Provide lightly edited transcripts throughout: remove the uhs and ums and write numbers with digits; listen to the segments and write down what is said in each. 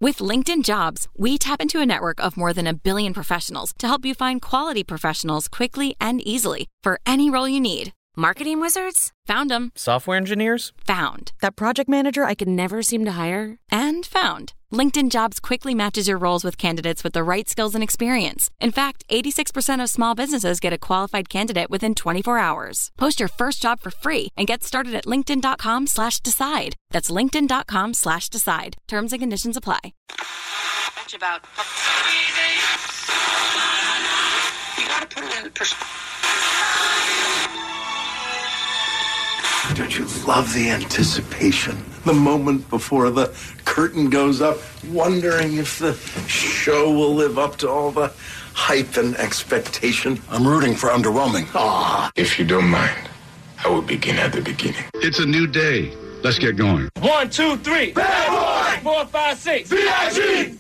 With LinkedIn Jobs, we tap into a network of more than 1 billion professionals to help you find quality professionals quickly and easily for any role you need. Marketing wizards? Found them. Software engineers? Found. That project manager I could never seem to hire? And found. LinkedIn Jobs quickly matches your roles with candidates with the right skills and experience. In fact, 86% of small businesses get a qualified candidate within 24 hours. Post your first job for free and get started at linkedin.com/decide. That's linkedin.com/decide. Terms and conditions apply. About you gotta put it in perspective. Don't you love the anticipation? The moment before the curtain goes up, wondering if the show will live up to all the hype and expectation. I'm rooting for underwhelming. If you don't mind, I will begin at the beginning. It's a new day. Let's get going. 1, 2, 3. Bad boy! 4, 5, 6. B.I.G.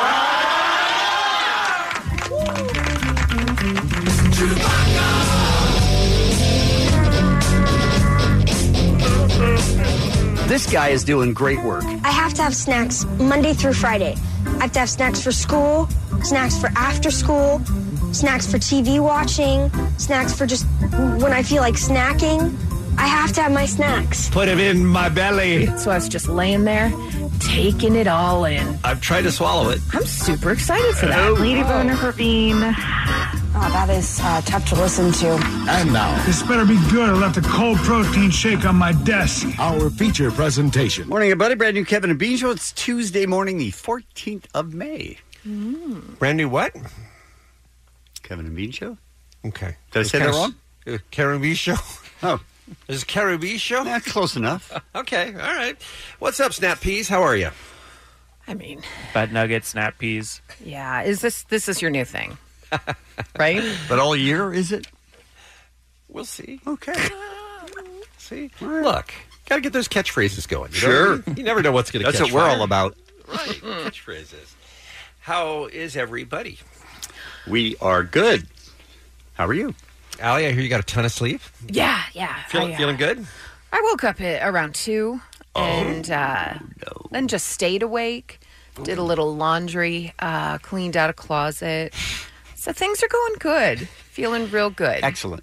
This guy is doing great work. I have to have snacks Monday through Friday. I have to have snacks for school, snacks for after school, snacks for TV watching, snacks for just when I feel like snacking. I have to have my snacks. Put it in my belly. So I was just laying there, taking it all in. I've tried to swallow it. I'm super excited for that. Lady Boner Ravine. Oh, that is tough to listen to. And now, this better be good. I left a cold protein shake on my desk. our feature presentation. Morning, everybody. Brand new Kevin and Bean Show. It's Tuesday morning, the 14th of May. Brand new what? Kevin and Bean Show? Okay. Did I say that wrong? Caribbean Show? Oh. Is it Caribbean Show? Yeah, close enough. Okay, all right. What's up, Snap Peas? How are you? I mean, Fat nugget, snap peas. yeah, this is your new thing, right? But all year, is it? We'll see. Okay. See? Look, got to get those catchphrases going. You Sure. know? You never know what's going to catch That's what we're fire. all about. Right, catchphrases. How is everybody? We are good. How are you? Allie, I hear you got a ton of sleep. Yeah. Feeling good? I woke up at around 2 and then just stayed awake, did a little laundry, cleaned out a closet. So things are going good. Feeling real good. Excellent.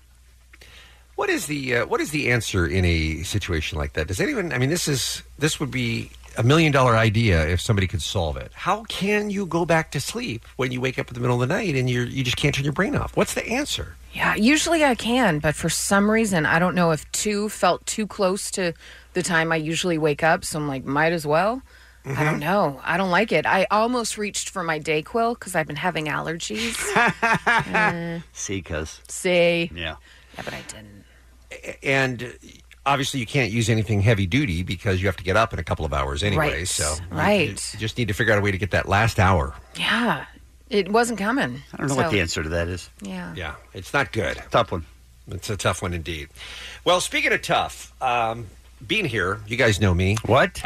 What is the answer in a situation like that? Does anyone? I mean, this would be $1 million idea if somebody could solve it. How can you go back to sleep when you wake up in the middle of the night and you just can't turn your brain off? What's the answer? Yeah, usually I can, but for some reason, I don't know if 2 felt too close to the time I usually wake up, so I'm like, might as well. I don't know. I don't like it. I almost reached for my Dayquil because I've been having allergies. See, cuz. See? Yeah. Yeah, but I didn't. And obviously you can't use anything heavy duty because you have to get up in a couple of hours anyway. Right. So Right. you just need to figure out a way to get that last hour. Yeah. It wasn't coming. I don't know what the answer to that is. Yeah. Yeah, it's not good. Tough one. It's a tough one indeed. Well, speaking of tough, being here, you guys know me. What?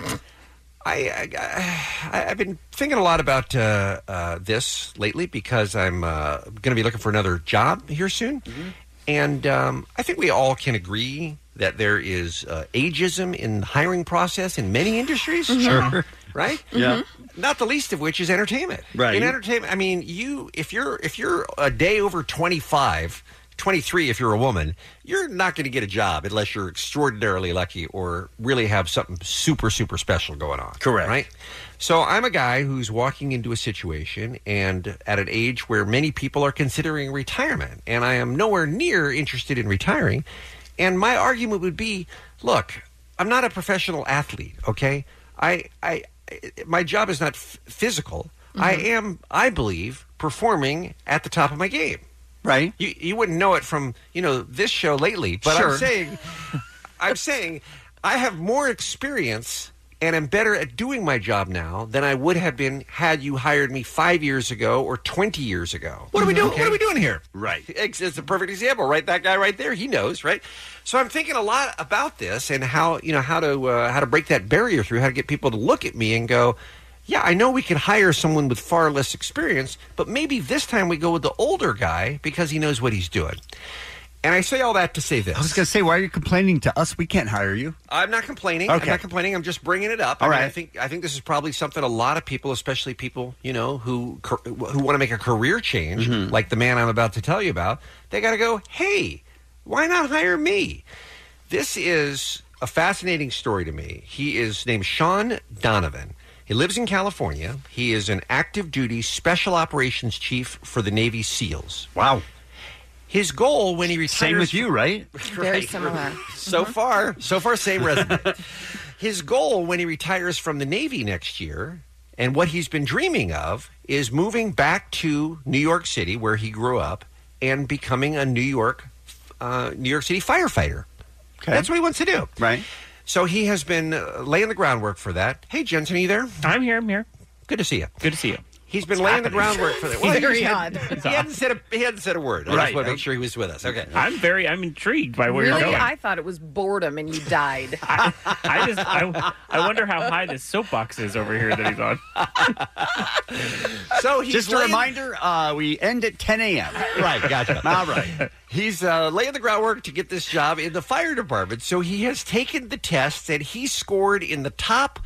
I've been thinking a lot about this lately because I'm going to be looking for another job here soon. Mm-hmm. And I think we all can agree that there is ageism in the hiring process in many industries. Sure. Right? Yeah. Not the least of which is entertainment. Right. In entertainment, I mean, if you're a day over 25, 23 if you're a woman, you're not going to get a job unless you're extraordinarily lucky or really have something super, super special going on. Correct. Right? So I'm a guy who's walking into a situation and at an age where many people are considering retirement, and I am nowhere near interested in retiring. And my argument would be, look, I'm not a professional athlete, okay? My job is not physical. Mm-hmm. I believe, performing at the top of my game. Right. You wouldn't know it from, this show lately, but Sure. I'm saying I have more experience and am better at doing my job now than I would have been had you hired me 5 years ago or 20 years ago. What are we doing? Okay. What are we doing here? Right. It's a perfect example, right? That guy right there, he knows, right? So I'm thinking a lot about this and how to break that barrier through, how to get people to look at me and go, yeah, I know we can hire someone with far less experience, but maybe this time we go with the older guy because he knows what he's doing. And I say all that to say this. I was going to say, why are you complaining to us? We can't hire you. I'm not complaining. Okay. I'm not complaining. I'm just bringing it up. All right. I think this is probably something a lot of people, especially people, who want to make a career change, like the man I'm about to tell you about, they got to go, hey, why not hire me? This is a fascinating story to me. He is named Sean Donovan. He lives in California. He is an active duty special operations chief for the Navy SEALs. Wow. His goal when he retires... Same with you, right? Very similar. So far, same resume. His goal when he retires from the Navy next year, and what he's been dreaming of, is moving back to New York City, where he grew up, and becoming a New York City firefighter. Okay. That's what he wants to do. Right. So he has been laying the groundwork for that. Hey, Jensen, are you there? I'm here. Good to see you. Good to see you. He's been laying the groundwork for that. Well, Very odd. He hadn't said a word. I just want to make sure he was with us. Okay. I'm intrigued by where Really? you're going. I thought it was boredom and you died. I wonder how high this soapbox is over here that he's on. So he's Just a reminder, we end at 10 a.m. Right, gotcha. All right. He's laying the groundwork to get this job in the fire department. So he has taken the tests and he scored in the top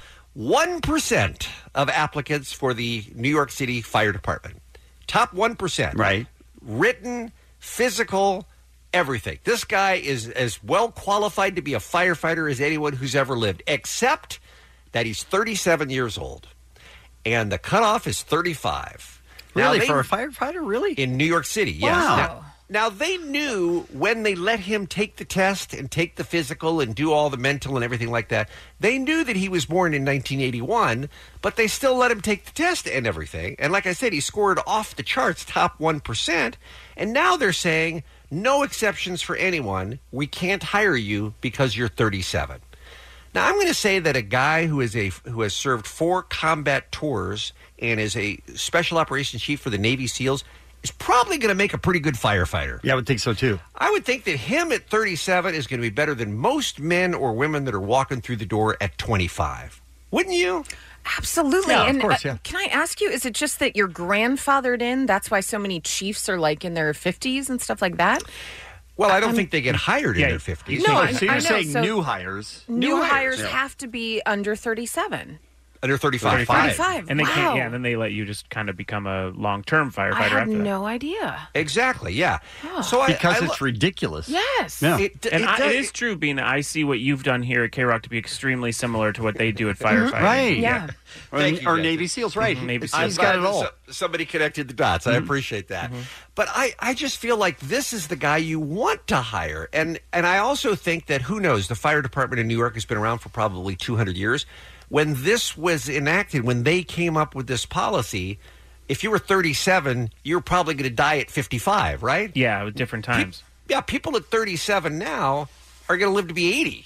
1% of applicants for the New York City Fire Department. Top 1%. Right. Written, physical, everything. This guy is as well qualified to be a firefighter as anyone who's ever lived, except that he's 37 years old. And the cutoff is 35. Really? For a firefighter? Really? In New York City, yes. Wow. Now, they knew when they let him take the test and take the physical and do all the mental and everything like that, they knew that he was born in 1981, but they still let him take the test and everything. And like I said, he scored off the charts, top 1%. And now they're saying, no exceptions for anyone. We can't hire you because you're 37. Now, I'm going to say that a guy who has served 4 combat tours and is a special operations chief for the Navy SEALs is probably going to make a pretty good firefighter. Yeah, I would think so, too. I would think that him at 37 is going to be better than most men or women that are walking through the door at 25. Wouldn't you? Absolutely. Yeah, and of course, yeah. Can I ask you, is it just that you're grandfathered in? That's why so many chiefs are like in their 50s and stuff like that? Well, I don't think they get hired in their 50s. No, so you're I know, saying so new hires. New hires yeah. have to be under 37. Under 35. 35. And they can't, Wow. and then they let you just kind of become a long-term firefighter I had after that. no idea. Exactly, yeah. Oh. So Because it's ridiculous. Yes. Yeah. It is true, Bean. I see what you've done here at K-Rock to be extremely similar to what they do at firefighting. Right. Yeah. Thank you, Or guys. Navy SEALs, right. Navy He's SEALs. got it all. Somebody connected the dots. I appreciate that. But I just feel like this is the guy you want to hire. And I also think that, who knows, the fire department in New York has been around for probably 200 years. When this was enacted, when they came up with this policy, if you were 37, you're probably going to die at 55, right? Yeah, with different times. People at 37 now are going to live to be 80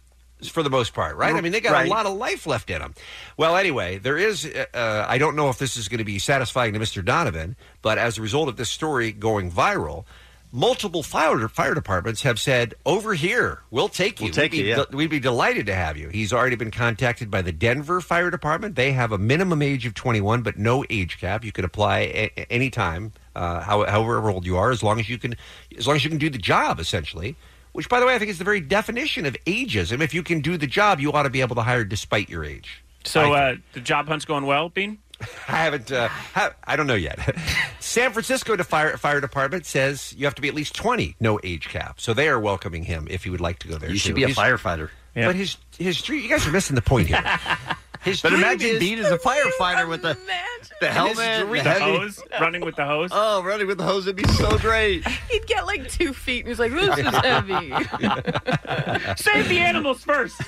for the most part, right? I mean, they got a lot of life left in them. Well, anyway, there is, I don't know if this is going to be satisfying to Mr. Donovan, but as a result of this story going viral, multiple fire departments have said, over here, we'll take you. We'd be delighted to have you. He's already been contacted by the Denver Fire Department. They have a minimum age of 21, but no age cap. You can apply anytime, however old you are, as long as you can do the job, essentially. Which, by the way, I think is the very definition of ageism. If you can do the job, you ought to be able to hire despite your age. So the job hunt's going well, Bean? I haven't. I don't know yet. San Francisco Fire Department says you have to be at least 20, no age cap. So they are welcoming him if he would like to go there. You should be a firefighter. Yeah. But his dream. You guys are missing the point here. But imagine Bean as a firefighter with the helmet, the hose, running with the hose. Oh, running with the hose would be so great. He'd get like 2 feet and he's like, this is heavy. Save the animals first.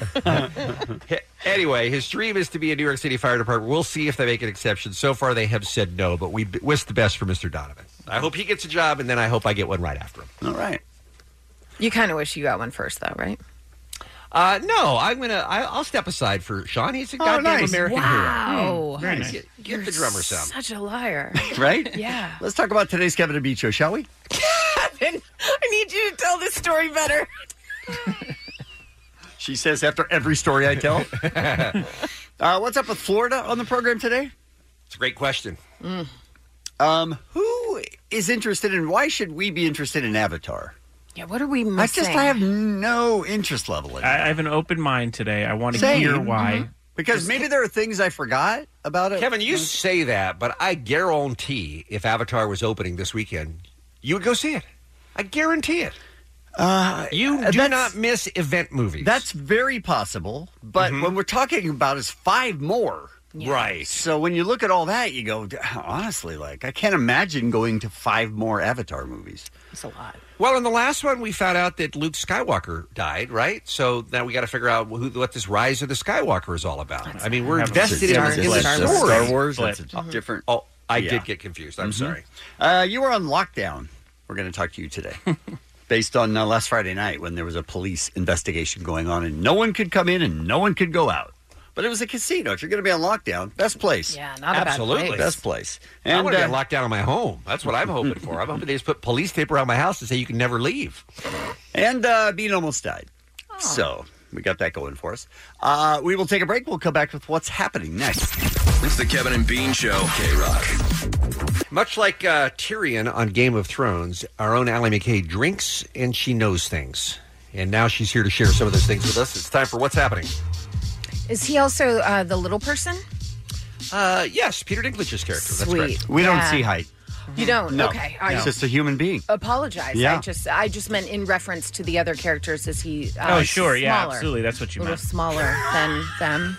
Anyway, his dream is to be a New York City Fire Department. We'll see if they make an exception. So far, they have said no, but we wish the best for Mr. Donovan. I hope he gets a job, and then I hope I get one right after him. All right. You kind of wish you got one first, though, right? No, I'll step aside for Sean. He's a goddamn American hero. Wow. Very nice. Get the drummer some. Such a liar. Right? Yeah. Let's talk about today's Kevin and Bean show, shall we? Kevin, I need you to tell this story better. She says after every story I tell. What's up with Florida on the program today? It's a great question. Who is interested in, why should we be interested in Avatar? Yeah, what are we missing? I have no interest level in it. I have an open mind today. I want to Same. hear why. Mhm. Because maybe there are things I forgot about it. Kevin, you say that, but I guarantee if Avatar was opening this weekend, you would go see it. I guarantee it. You do not miss event movies. That's very possible. But what we're talking about is 5 more. Yeah. Right. So when you look at all that, you go, honestly, like, I can't imagine going to 5 more Avatar movies. It's a lot. Well, in the last one, we found out that Luke Skywalker died, right? So now we got to figure out what this Rise of the Skywalker is all about. I mean, we're invested in the story. Star Wars, that's a different... Oh, I did get confused. I'm sorry. You were on lockdown. We're going to talk to you today. Based on last Friday night when there was a police investigation going on and no one could come in and no one could go out. But it was a casino. If you're going to be on lockdown, best place. Yeah, not a bad place. Best place. And I want to get locked down in my home. That's what I'm hoping for. I'm hoping they just put police tape around my house to say you can never leave. And Bean almost died. Oh. So we got that going for us. We will take a break. We'll come back with what's happening next. It's the Kevin and Bean Show. K-Rock. Much like Tyrion on Game of Thrones, our own Allie McKay drinks and she knows things. And now she's here to share some of those things with us. It's time for What's Happening. Is he also the little person? Yes, Peter Dinklage's character. Sweet. That's correct. We don't see height. You don't? No. Okay. He's just a human being. Apologize. Yeah. I just meant in reference to the other characters. Is he Oh, sure. Yeah, smaller? absolutely. That's what you A little meant. smaller than them.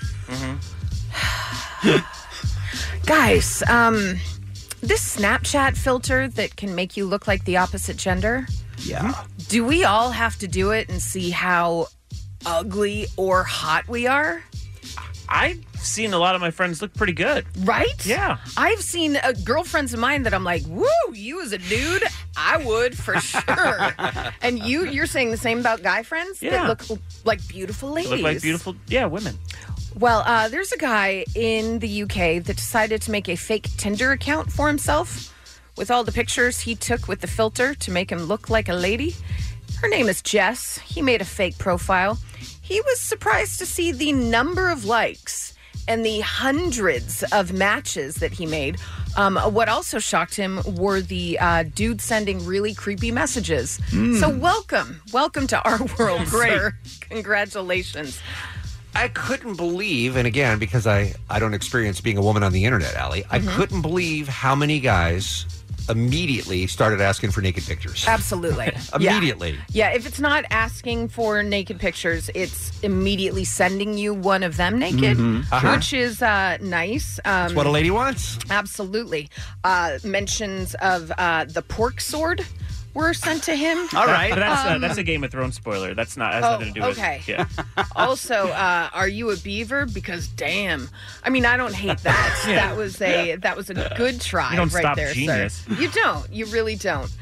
Guys, this Snapchat filter that can make you look like the opposite gender. Yeah. Do we all have to do it and see how ugly or hot we are? I've seen a lot of my friends look pretty good. Right? Yeah. I've seen girlfriends of mine that I'm like, woo, you as a dude, I would for sure. And you're saying the same about guy friends that look like beautiful ladies. Look like beautiful, women. Well, there's a guy in the UK that decided to make a fake Tinder account for himself with all the pictures he took with the filter to make him look like a lady. Her name is Jess. He made a fake profile. He was surprised to see the number of likes and the hundreds of matches that he made. What also shocked him were the dude sending really creepy messages. So welcome to our world, sir. Congratulations. I couldn't believe, and again, because I don't experience being a woman on the internet, Allie, I couldn't believe how many guys immediately started asking for naked pictures. Absolutely. Immediately. Yeah, if it's not asking for naked pictures, it's immediately sending you one of them naked, which is nice. That's what a lady wants. Absolutely. Mentions of the pork sword were sent to him. All right. But that's a Game of Thrones spoiler. That's not has nothing to do with okay. Yeah. Also, are you a beaver? Because damn, I mean, I don't hate that. Yeah. That was a good try. You don't right stop there, genius. sir. You don't. You really don't.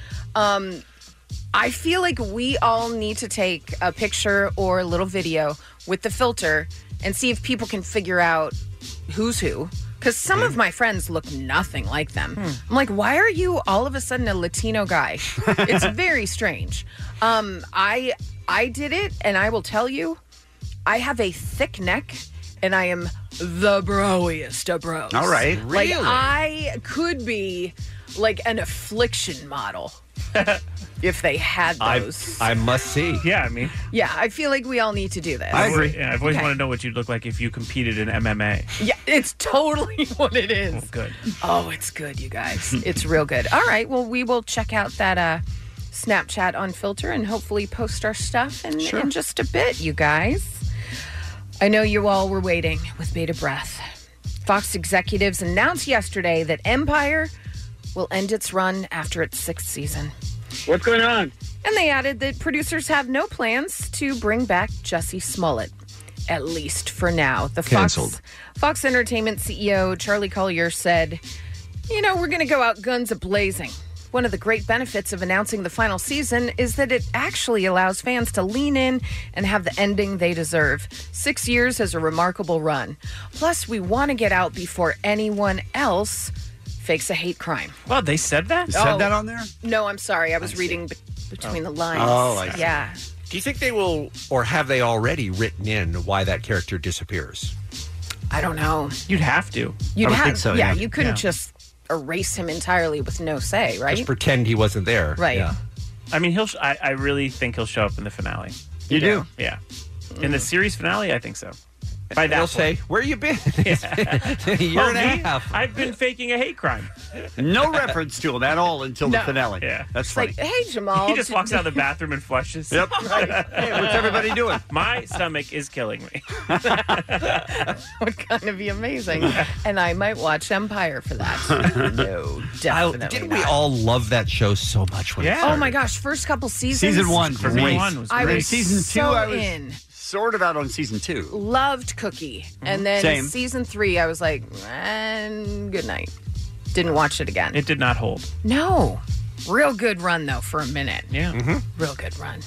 I feel like we all need to take a picture or a little video with the filter and see if people can figure out who's who. Because some of my friends look nothing like them. I'm like, why are you all of a sudden a Latino guy? It's very strange. I did it, and I will tell you, I have a thick neck, and I am the broiest of bros. All right. Like, Really? I could be like an affliction model if they had those. I must see. Yeah, I mean, Yeah, I feel like we all need to do this. I agree. yeah, I've always Okay. wanted to know what you'd look like if you competed in MMA. Yeah, it's totally what it is. Oh, good. Oh, it's good, you guys. It's real good. All right, well, we will check out that Snapchat on Filter and hopefully post our stuff in just a bit, you guys. I know you all were waiting with bated breath. Fox executives announced yesterday that Empire will end its run after its 6th season. What's going on? And they added that producers have no plans to bring back Jussie Smollett, at least for now. The Canceled. Fox Entertainment CEO Charlie Collier said, we're going to go out guns a-blazing. One of the great benefits of announcing the final season is that it actually allows fans to lean in and have the ending they deserve. 6 years is a remarkable run. Plus, we want to get out before anyone else fakes a hate crime. Well, they said that? You said that on there? No, I'm sorry. I was reading between the lines. Oh, I see. Yeah. Do you think they will, or have they already written in why that character disappears? I don't know. You'd have to. You'd I would have, think so, yeah. You couldn't Yeah. just erase him entirely with no say, right? Just pretend he wasn't there. Right. Yeah. I mean, I really think he'll show up in the finale. You do? Yeah. In the series finale, I think so. By that They'll point. say, "Where you been?" A year and a half. I've been faking a hate crime. No reference to him at all until the No. finale. Yeah. That's It's funny. like, hey, Jamal. He just walks out of the bathroom and flushes. Yep. Hey, what's everybody doing? My stomach is killing me. Would kind of be amazing. And I might watch Empire for that. No, definitely Didn't not. we all love that show so much when it Yeah. started? Oh my gosh, first couple seasons. Season 1 For great. me, one was I great. was Season 2, so I was in. sort of out on season 2. Loved Cookie. And then Same. season 3, I was like, good night. Didn't watch it again. It did not hold. No. Real good run, though, for a minute. Yeah. Real good run.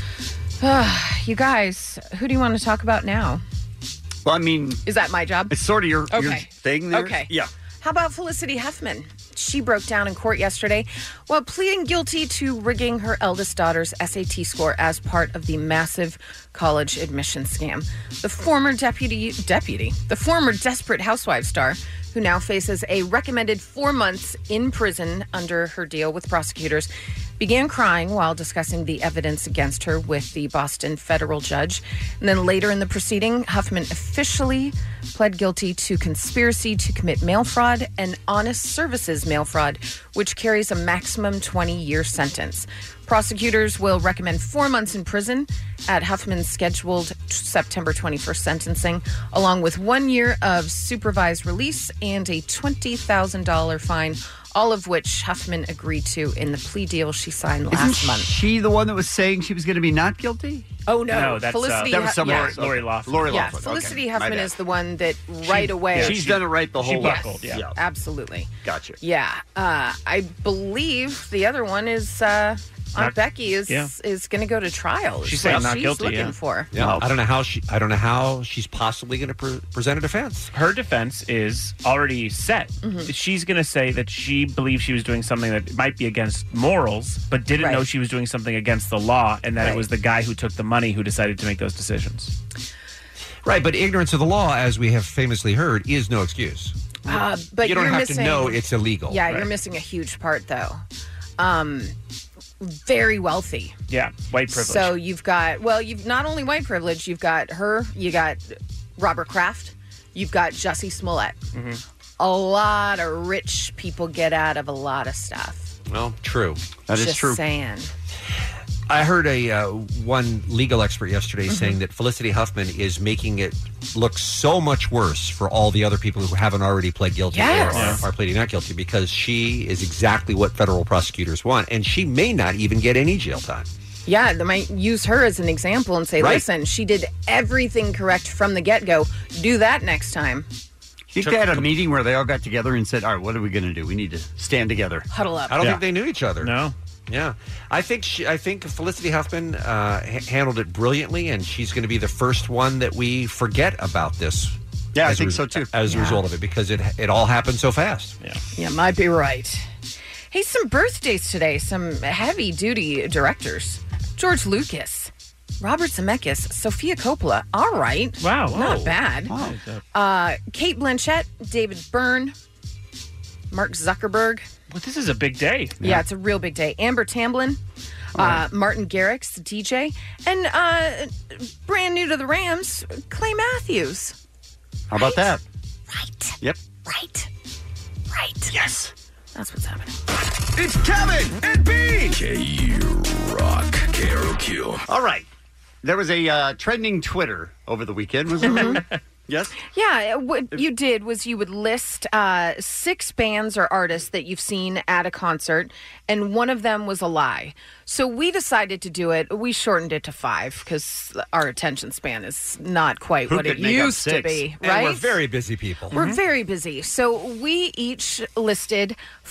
You guys, who do you want to talk about now? Well, I mean, Is that my job? it's sort of your thing there. Okay. Yeah. How about Felicity Huffman? She broke down in court yesterday while pleading guilty to rigging her eldest daughter's SAT score as part of the massive college admission scam. The former the former Desperate Housewives star, who now faces a recommended 4 months in prison under her deal with prosecutors, began crying while discussing the evidence against her with the Boston federal judge. And then later in the proceeding, Huffman officially pled guilty to conspiracy to commit mail fraud and honest services mail fraud, which carries a maximum 20-year sentence. Prosecutors will recommend 4 months in prison at Huffman's scheduled September 21st sentencing, along with 1 year of supervised release and a $20,000 fine, all of which Huffman agreed to in the plea deal she signed last Isn't month. she the one that was saying she was going to be not guilty? Oh, no. No, that's Felicity that was someone yeah. else. Lori Loughlin. Lori Yeah, Loughlin. Felicity Okay. Huffman My bad. is the one that right away. She's done it right the she whole way. buckled, yeah. Absolutely. Gotcha. Yeah. I believe the other one is Aunt Not- Becky is going to go to trial. She's is saying what not she's guilty, looking yeah. for. Yeah, I don't know how she's possibly going to present a defense. Her defense is already set. She's going to say that she believes she was doing something that might be against morals, but didn't Right. know she was doing something against the law, and that Right. it was the guy who took the money who decided to make those decisions. Right, but ignorance of the law, as we have famously heard, is no excuse. But you don't you're have missing, to know it's illegal. Yeah, Right. you're missing a huge part though. Very wealthy. Yeah, white privilege. So you've not only white privilege, you've got her, you got Robert Kraft, you've got Jussie Smollett. A lot of rich people get out of a lot of stuff. Well, true. That is Just true. saying. I heard one legal expert yesterday saying that Felicity Huffman is making it look so much worse for all the other people who haven't already pled guilty Yes. or are pleading not guilty, because she is exactly what federal prosecutors want, and she may not even get any jail time. Yeah, they might use her as an example and say, Right. listen, she did everything correct from the get-go. Do that next time. You think they had a meeting where they all got together and said, all right, what are we going to do? We need to stand together. Huddle up. I don't Yeah. think they knew each other. No. Yeah, I think Felicity Huffman handled it brilliantly, and she's going to be the first one that we forget about this. Yeah, I as think a so, too. As a result of it, because it all happened so fast. Yeah. Yeah, might be right. Hey, some birthdays today. Some heavy-duty directors. George Lucas, Robert Zemeckis, Sofia Coppola. All right. Wow. Not whoa. bad. Kate Blanchett, David Byrne, Mark Zuckerberg. Well, this is a big day. Yeah, it's a real big day. Amber Tamblyn, Martin Garrix, DJ, and brand new to the Rams, Clay Matthews. How about that? Right. Yep. Right. Yes. That's what's happening. It's Kevin and Bean. K-Rock. KROQ. All right. There was a trending Twitter over the weekend, was there? Yes? Yeah, what you did was you would list 6 bands or artists that you've seen at a concert, and one of them was a lie. So we decided to do it. We shortened it to 5 because our attention span is not quite Who what it could make up used to 6? be, And right? we're very busy people. We're very busy. So we each listed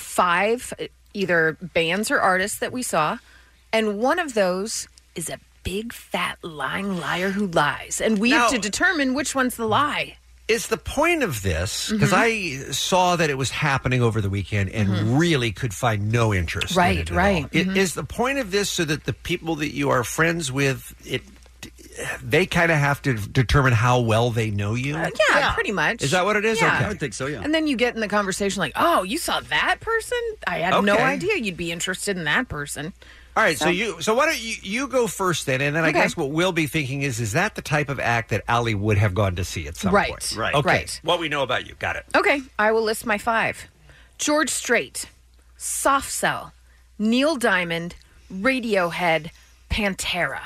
5 either bands or artists that we saw, and one of those is a big, fat, lying liar who lies. And we have to determine which one's the lie. Is the point of this, because I saw that it was happening over the weekend and really could find no interest in Right, it at right. all. Is the point of this so that the people that you are friends with, they kind of have to determine how well they know you. Yeah, pretty much. Is that what it is? Yeah. Okay. I would think so, yeah. And then you get in the conversation like, oh, you saw that person? I had no Okay. idea you'd be interested in that person. All right, so why don't you go first then, and then I Okay. guess what we'll be thinking is that the type of act that Allie would have gone to see at some Right. point? Right. Okay. Right. What we know about you. Got it. Okay, I will list my 5. George Strait, Soft Cell, Neil Diamond, Radiohead, Pantera.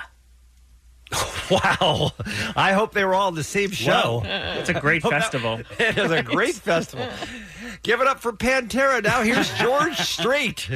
Wow. I hope they were all in the same show. It's a great festival. It is a great festival. Give it up for Pantera. Now here's George Strait.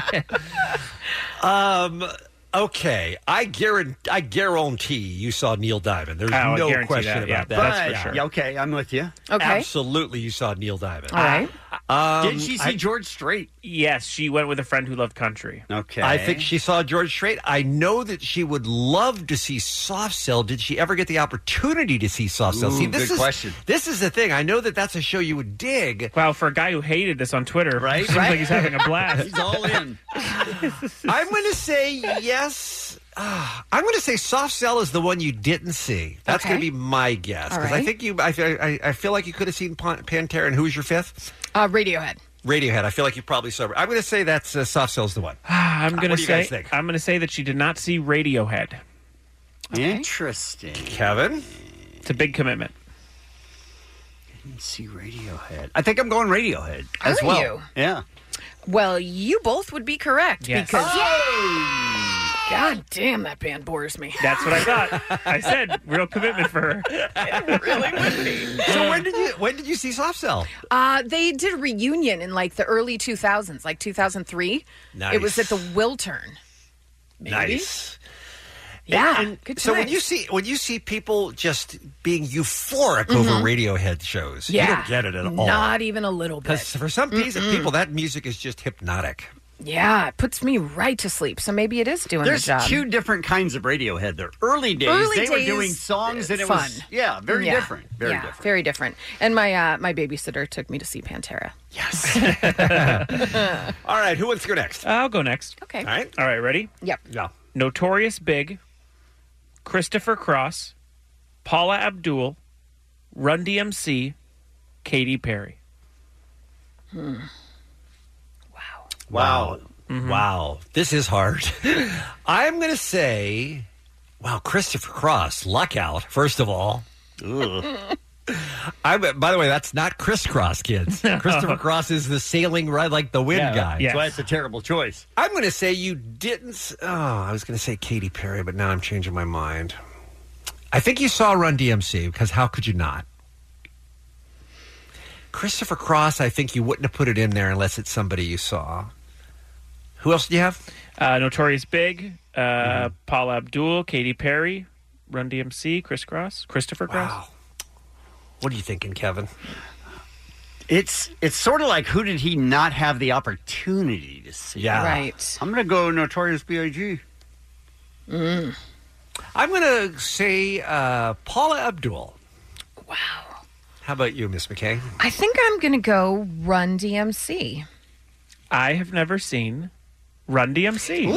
Okay. I guarantee you saw Neil Diamond. There's I no guarantee question that, yeah. about that. That's for sure. Yeah, okay, I'm with you. Okay. Absolutely, you saw Neil Diamond. All right. Did she see George Strait? Yes, she went with a friend who loved country. Okay. I think she saw George Strait. I know that she would love to see Soft Cell. Did she ever get the opportunity to see Soft Cell? Ooh, See, this good question. This is the thing. I know that that's a show you would dig. Wow, for a guy who hated this on Twitter, Right? seems like he's having a blast. He's all in. I'm going to say yes. I'm going to say Soft Cell is the one you didn't see. That's Okay. going to be my guess All because I right. think I feel like you could have seen Pantera. And who was your 5th? Radiohead. Radiohead. I feel like you probably saw. I'm going to say that's Soft Cell's the one. I'm going What to do you guys say think? I'm going to say that she did not see Radiohead. Interesting. Kevin. It's a big commitment. Didn't see Radiohead. I think I'm going Radiohead as Are well. you? Yeah. Well, you both would be correct Yes. because God damn, that band bores me. That's what I thought. I said real commitment for her. It really would be. So when did you see Soft Cell? They did a reunion in like the early 2000s, like 2003. Nice. It was at the Wiltern. Maybe? Nice. Yeah. And good so times. when you see people just being euphoric over Radiohead shows, you don't get it at all. Not even a little bit. Because for some people, that music is just hypnotic. Yeah, it puts me right to sleep. So maybe it is doing There's the job. 2 different kinds of Radiohead. Their early days, Early they were days, doing songs and it fun. was very different. Very different. Very different. And my babysitter took me to see Pantera. All right, who wants to go next? I'll go next. Okay. All right, ready? Yep. Yeah. Notorious Big, Christopher Cross, Paula Abdul, Run DMC, Katy Perry. Wow. Wow. This is hard. I'm going to say, wow, Christopher Cross, luck out, first of all. By the way, that's not crisscross, kids. Christopher Cross is the sailing ride like the wind guy. yeah. That's why it's a terrible choice. I'm going to say you didn't. I was going to say Katy Perry, but now I'm changing my mind. I think you saw Run DMC because how could you not? Christopher Cross, I think you wouldn't have put it in there unless it's somebody you saw. Who else do you have? Notorious Big, Paula Abdul, Katy Perry, Run DMC, Christopher Cross. Wow. What are you thinking, Kevin? It's sort of like who did he not have the opportunity to see? Yeah. Right. I'm going to go Notorious B.I.G. I'm going to say Paula Abdul. Wow. How about you, Miss McKay? I think I'm going to go Run DMC. I have never seen Run DMC.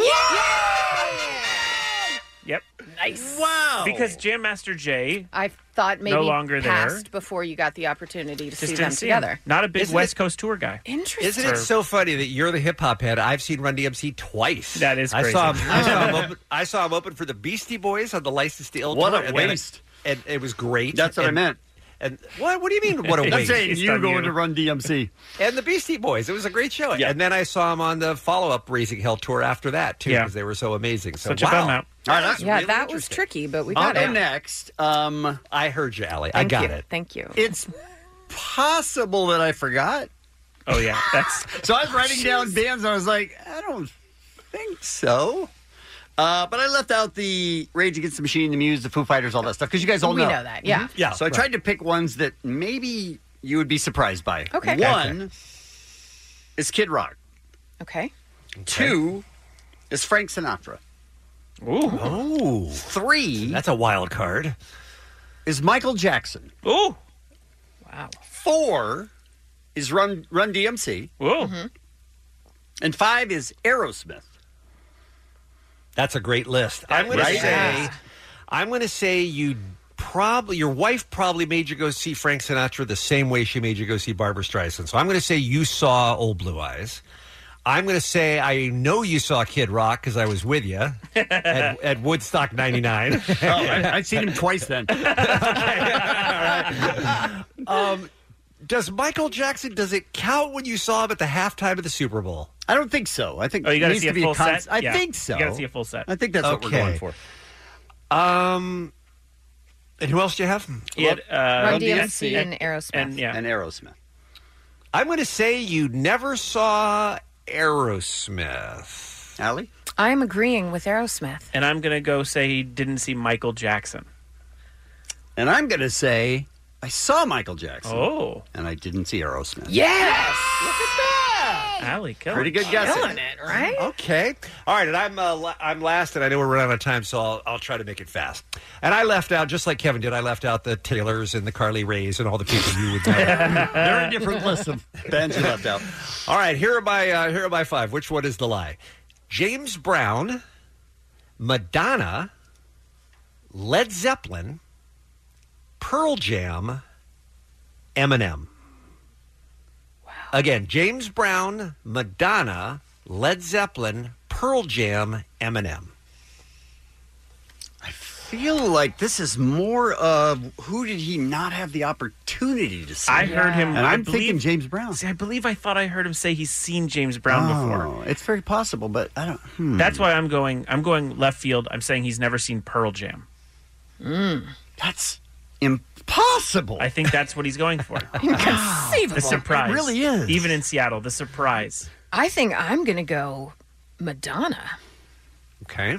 Yep. Nice. Wow. Because Jam Master Jay I thought maybe No longer passed there. before you got the opportunity to just see didn't them see him. together. Not a big Isn't West it- Coast tour guy. Interesting. Isn't it so funny that you're the hip hop head? I've seen Run DMC twice. That is I crazy. saw him. I saw him open for the Beastie Boys on the License to Ill What tour. a and then- waste. And it was great. That's what I meant. And what do you mean? What a I'm waste! saying It's you on going you. to Run DMC. And the Beastie Boys. It was a great show. Yeah. And then I saw him on the follow-up Raising Hell tour after that too, Yeah. because they were so amazing. So Such wow. a bum out. All right, that's Yeah, really that was interesting. tricky, but we I'll got go it. next. I heard you, Allie. I Thank got you. it. Thank you. It's possible that I forgot. Oh, yeah. That's So I was writing down bands, and I was like, I don't think so. But I left out the Rage Against the Machine, the Muse, the Foo Fighters, all that stuff, because you guys all We know. know that, yeah. Yeah. So I tried to pick ones that maybe you would be surprised by. Okay. One is Kid Rock. Okay. 2 is Frank Sinatra. ooh. Oh, 3 that's a wild card. is Michael Jackson. Ooh. Wow. 4 is Run DMC. Ooh. And 5 is Aerosmith. That's a great list. I'm going to Right? say, I'm going to say your wife probably made you go see Frank Sinatra the same way she made you go see Barbra Streisand. So I'm going to say you saw Old Blue Eyes. I'm going to say I know you saw Kid Rock because I was with you at Woodstock 99. I'd seen him twice then. Does Michael Jackson, does it count when you saw him at the halftime of the Super Bowl? I don't think so. I think you got to needs see a be full set? I Yeah. think so. You got to see a full set. I think that's what we're going for. And who else do you have? He had, Run DMC and Aerosmith. And Aerosmith. I'm going to say you never saw Aerosmith. Allie? I'm agreeing with Aerosmith. And I'm going to go say he didn't see Michael Jackson. And I'm going to say I saw Michael Jackson. Oh. And I didn't see Aerosmith. Yes! Look at that! Allie, Pretty good guessing. Killing it, right? Okay. All right, and I'm last, and I know we're running out of time, so I'll try to make it fast. And I left out, just like Kevin did, I left out the Taylors and the Carly Rays and all the people you would know. They're a different list of bands you left out. All right, here are my five. Which one is the lie? James Brown, Madonna, Led Zeppelin, Pearl Jam, Eminem. Wow. Again, James Brown, Madonna, Led Zeppelin, Pearl Jam, Eminem. I feel like this is more of who did he not have the opportunity to see? I heard him. And I'm thinking James Brown. See, I thought I heard him say he's seen James Brown before. It's very possible, but I don't. That's why I'm going left field. I'm saying he's never seen Pearl Jam. That's impossible. I think that's what he's going for. Inconceivable. The surprise. It really is. Even in Seattle, the surprise. I think I'm going to go Madonna. Okay.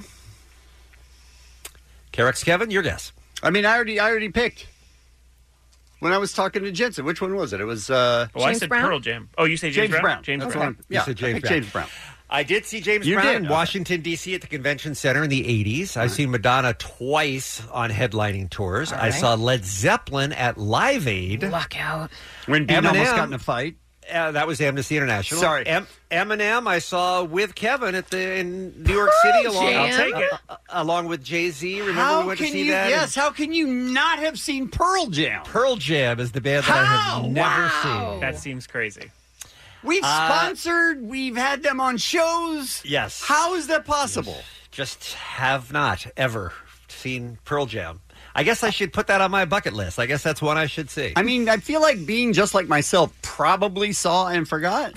Carrick's Kevin, your guess. I mean, I already picked. When I was talking to Jensen, which one was it? It was I James said Brown? Pearl Jam. Oh, you say James Brown? James That's Brown. what you said James I picked Brown. James Brown. I did see James You Brown did? in Washington, D.C. at the Convention Center in the 80s. I've seen Madonna twice on headlining tours. I saw Led Zeppelin at Live Aid. Luck out. When Bean almost got in a fight. That was Amnesty International. Sorry. Eminem I saw with Kevin in New York City I'll take it. along with Jay-Z. Remember we went to see that? Yes, how can you not have seen Pearl Jam? Pearl Jam is the band that I have never seen. That seems crazy. We've sponsored, we've had them on shows. Yes. How is that possible? Just have not ever seen Pearl Jam. I guess I should put that on my bucket list. I guess that's one I should see. I mean, I feel like being just like myself, probably saw and forgot.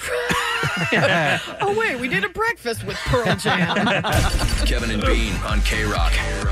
Oh, wait, we did a breakfast with Pearl Jam. Kevin and Bean on K-Rock.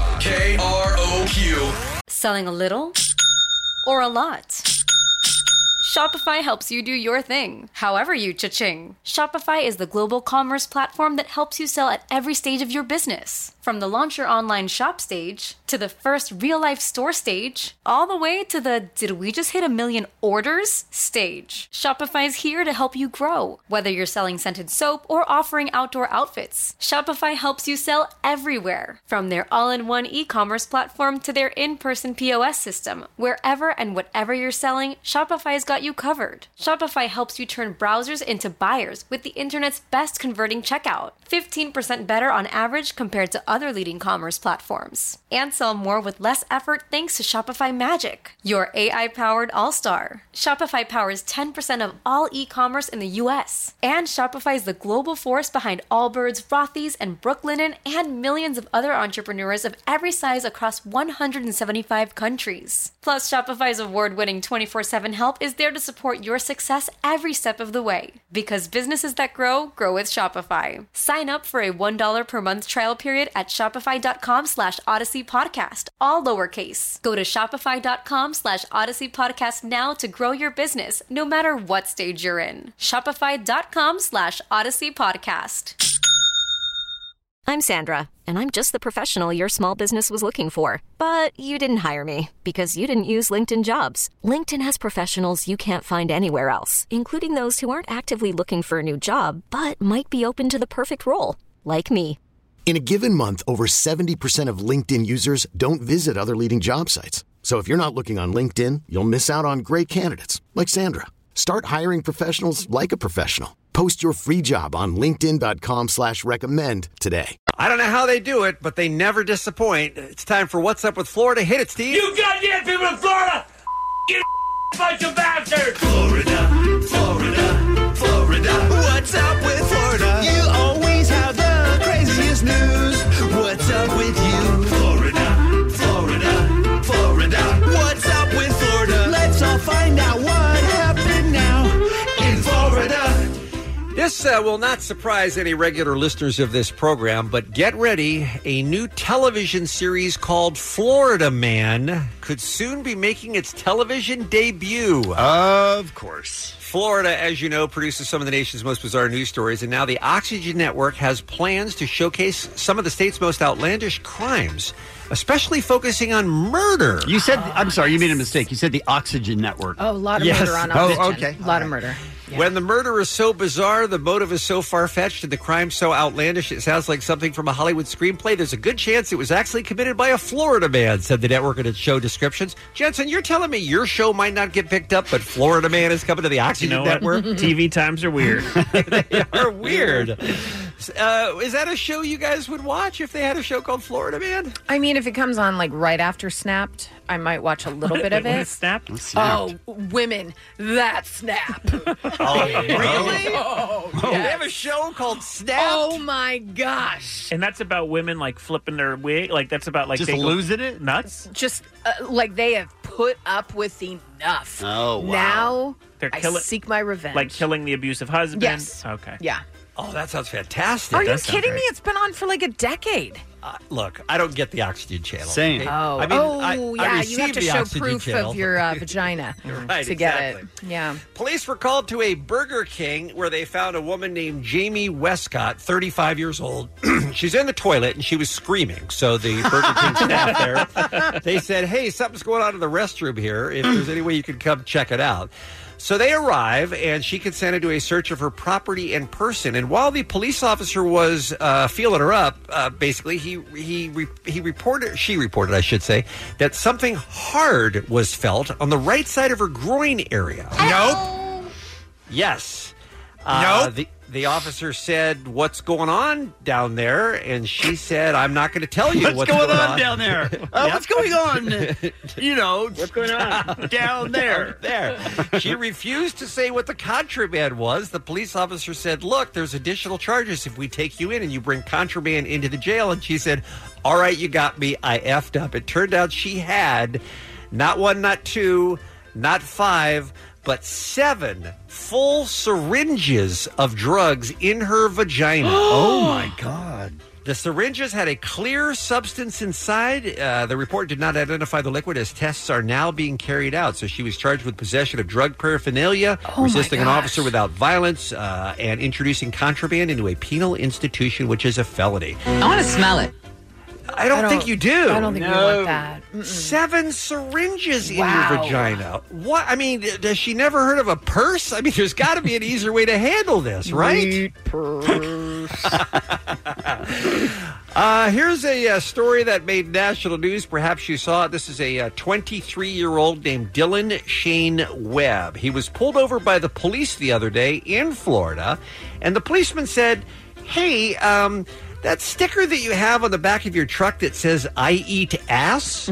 K-R-O-Q. Selling a little or a lot? Shopify helps you do your thing, however you cha-ching. Shopify is the global commerce platform that helps you sell at every stage of your business. From the launch your online shop stage, to the first real-life store stage, all the way to the did we just hit 1 million orders stage. Shopify's here to help you grow. Whether you're selling scented soap or offering outdoor outfits, Shopify helps you sell everywhere. From their all-in-one e-commerce platform to their in-person POS system, wherever and whatever you're selling, Shopify's got you covered. Shopify helps you turn browsers into buyers with the internet's best converting checkout. 15% better on average compared to other leading commerce platforms. And sell more with less effort thanks to Shopify Magic, your AI-powered all-star. Shopify powers 10% of all e-commerce in the U.S. And Shopify is the global force behind Allbirds, Rothy's, and Brooklinen, and millions of other entrepreneurs of every size across 175 countries. Plus, Shopify's award-winning 24/7 help is there to support your success every step of the way. Because businesses that grow, grow with Shopify. Sign up for a $1 per month trial period at shopify.com/Odyssey Podcast, all lowercase. Go to shopify.com/Odyssey Podcast now to grow your business, no matter what stage you're in. Shopify.com/Odyssey Podcast. I'm Sandra, and I'm just the professional your small business was looking for. But you didn't hire me because you didn't use LinkedIn Jobs. LinkedIn has professionals you can't find anywhere else, including those who aren't actively looking for a new job, but might be open to the perfect role, like me. In a given month, over 70% of LinkedIn users don't visit other leading job sites. So if you're not looking on LinkedIn, you'll miss out on great candidates like Sandra. Start hiring professionals like a professional. Post your free job on linkedin.com/recommend today. I don't know how they do it, but they never disappoint. It's time for What's Up with Florida. Hit it, Steve. You goddamn people in Florida! You bunch of bastards! Florida, Florida, Florida. What's up with Florida? You always have the craziest news. What's up with you? Florida, Florida, Florida. What's up with Florida? Let's all find out what happened now in Florida. This will not surprise any regular listeners of this program, but get ready. A new television series called Florida Man could soon be making its television debut. Of course. Florida, as you know, produces some of the nation's most bizarre news stories, and now the Oxygen Network has plans to showcase some of the state's most outlandish crimes, especially focusing on murder. You said, I'm sorry, you made a mistake. You said the Oxygen Network. Oh, a lot of murder on Oxygen. Oh, okay. A lot of murder. Yeah. When the murder is so bizarre, the motive is so far-fetched, and the crime so outlandish, it sounds like something from a Hollywood screenplay. There's a good chance it was actually committed by a Florida man, said the network in its show descriptions. Jensen, you're telling me your show might not get picked up, but Florida Man is coming to the Oxygen Network? TV times are weird. They are weird. Is that a show you guys would watch if they had a show called Florida Man? I mean, if it comes on like right after Snapped, I might watch a little bit of it. Snapped? Oh, women, that snap. Oh, really? Oh, They have a show called Snapped? Oh, my gosh. And that's about women like flipping their wig. Like that's about like Just they losing it? nuts. Just like they have put up with enough. Oh, wow. Now They're I killing, seek my revenge. like killing the abusive husband. Yes. Okay. Yeah. Oh, that sounds fantastic. Are you does sound kidding me? great. It's been on for like a decade. Look, I don't get the Oxygen Channel. Same. okay? Oh, I mean, I yeah. You receive have to the show Oxygen proof Channel. of your vagina Right, to get exactly. it. Yeah. Police were called to a Burger King where they found a woman named Jamie Westcott, 35 years old. She's in the toilet and she was screaming. So the Burger King staff there, they said, hey, something's going on in the restroom here. If there's any way you can come check it out. So they arrive, and she consented to a search of her property and person. And while the police officer was feeling her up, basically, she reported, I should say, that something hard was felt on the right side of her groin area. Nope. Yes. Nope. The officer said, what's going on down there? And she said, I'm not going to tell you what's going on down there. What's going on? What's going on down there? There. She refused to say what the contraband was. The police officer said, look, there's additional charges if we take you in and you bring contraband into the jail. And she said, all right, you got me. I effed up. It turned out she had not one, not two, not five, but 7 full syringes of drugs in her vagina. Oh, my God. The syringes had a clear substance inside. The report did not identify the liquid as tests are now being carried out. So she was charged with possession of drug paraphernalia, resisting an officer without violence, and introducing contraband into a penal institution, which is a felony. I want to smell it. I don't think you do. I don't think you want that. 7 syringes in Wow. your vagina. What? I mean, does she never heard of a purse? I mean, there's got to be an easier way to handle this, right? Here's a story that made national news. Perhaps you saw it. This is a 23-year-old named Dylan Shane Webb. He was pulled over by the police the other day in Florida, and the policeman said, hey, that sticker that you have on the back of your truck that says, I eat ass,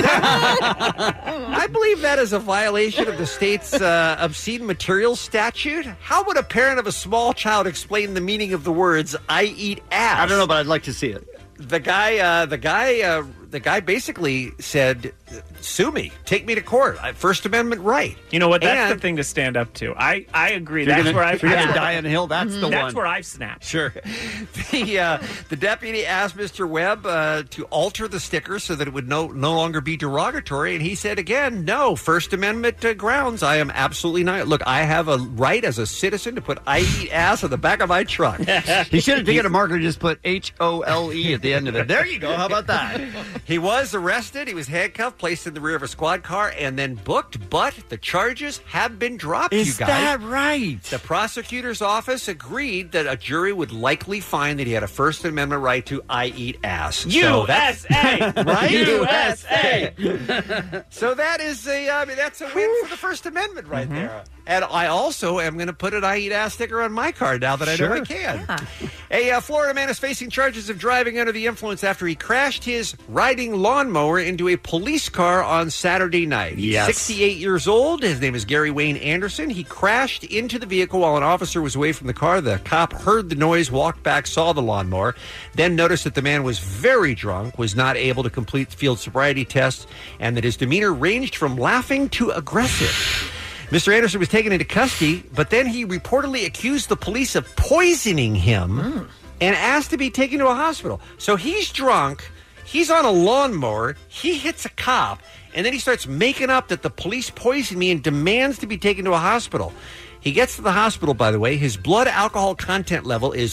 I believe that is a violation of the state's obscene materials statute. How would a parent of a small child explain the meaning of the words, I eat ass? I don't know, but I'd like to see it. The guy basically said, sue me, take me to court. First Amendment right. You know what? That's the thing to stand up to. I agree. You're That's gonna- where I've you're gonna die on the hill. That's the That's one. where I've snapped. Sure. The deputy asked Mr. Webb to alter the sticker so that it would no longer be derogatory, and he said again, no, First Amendment grounds. I am absolutely not. Look, I have a right as a citizen to put I eat ass on the back of my truck. He should have taken a marker and just put HOLE at the end of it. There you go. How about that? He was arrested. He was handcuffed, placed in the rear of a squad car, and then booked. But the charges have been dropped, you guys. that right? The prosecutor's office agreed that a jury would likely find that he had a First Amendment right to I eat ass. So that's- USA! Right? USA! So that is that's a win for the First Amendment right there. And I also am going to put an I Eat Ass sticker on my car now that I know I can. A Florida man is facing charges of driving under the influence after he crashed his riding lawnmower into a police car on Saturday night. He's 68 years old. His name is Gary Wayne Anderson. He crashed into the vehicle while an officer was away from the car. The cop heard the noise, walked back, saw the lawnmower, then noticed that the man was very drunk, was not able to complete the field sobriety test, and that his demeanor ranged from laughing to aggressive. Mr. Anderson was taken into custody, but then he reportedly accused the police of poisoning him and asked to be taken to a hospital. So he's drunk, he's on a lawnmower, he hits a cop, and then he starts making up that the police poisoned me and demands to be taken to a hospital. He gets to the hospital, by the way. His blood alcohol content level is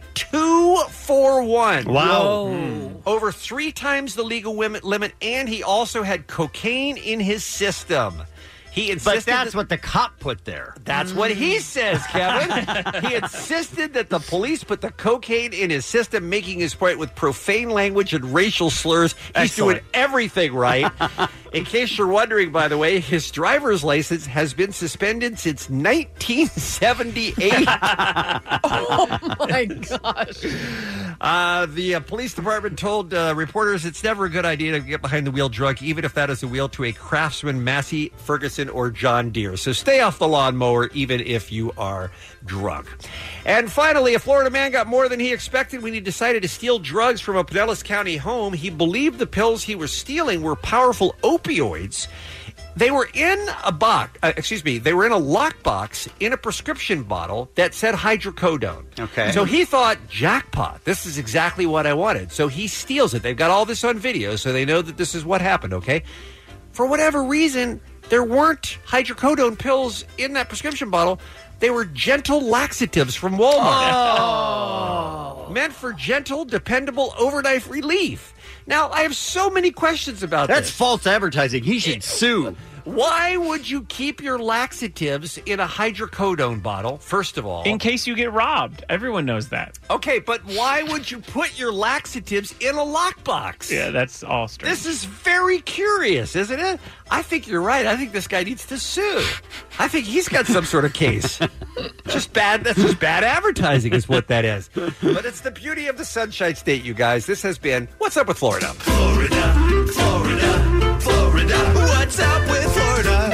0.241. Wow. Over 3 times the legal limit, and he also had cocaine in his system. He insisted But that's what the cop put there. That's what he says, Kevin. He insisted that the police put the cocaine in his system, making his point with profane language and racial slurs. He's doing everything right. In case you're wondering, by the way, his driver's license has been suspended since 1978. Oh, my gosh. The police department told reporters it's never a good idea to get behind the wheel drunk, even if that is a wheel to a Craftsman, Massey, Ferguson, or John Deere. So stay off the lawnmower, even if you are drunk. And finally, a Florida man got more than he expected when he decided to steal drugs from a Pinellas County home. He believed the pills he was stealing were powerful opioids. They were in a they were in a lockbox in a prescription bottle that said hydrocodone. Okay. So he thought, jackpot, this is exactly what I wanted. So he steals it. They've got all this on video, so they know that this is what happened, okay? For whatever reason, there weren't hydrocodone pills in that prescription bottle. They were gentle laxatives from Walmart. Oh. Meant for gentle, dependable overnight relief. Now, I have so many questions about That's this. false advertising. He should sue. Why would you keep your laxatives in a hydrocodone bottle, first of all? In case you get robbed. Everyone knows that. Okay, but why would you put your laxatives in a lockbox? Yeah, that's all strange. This is very curious, isn't it? I think you're right. I think this guy needs to sue. I think he's got some sort of case. That's just bad advertising is what that is. But it's the beauty of the Sunshine State, you guys. This has been What's Up with Florida? Florida, Florida, Florida. What's up with Florida?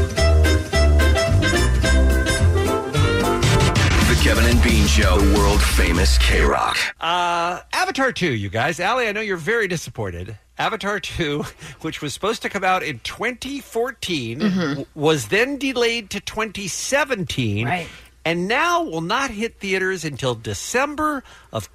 The Kevin and Bean Show, world famous K-Rock. Avatar 2, you guys. Allie, I know you're very disappointed. Avatar 2, which was supposed to come out in 2014, was then delayed to 2017, and now will not hit theaters until December of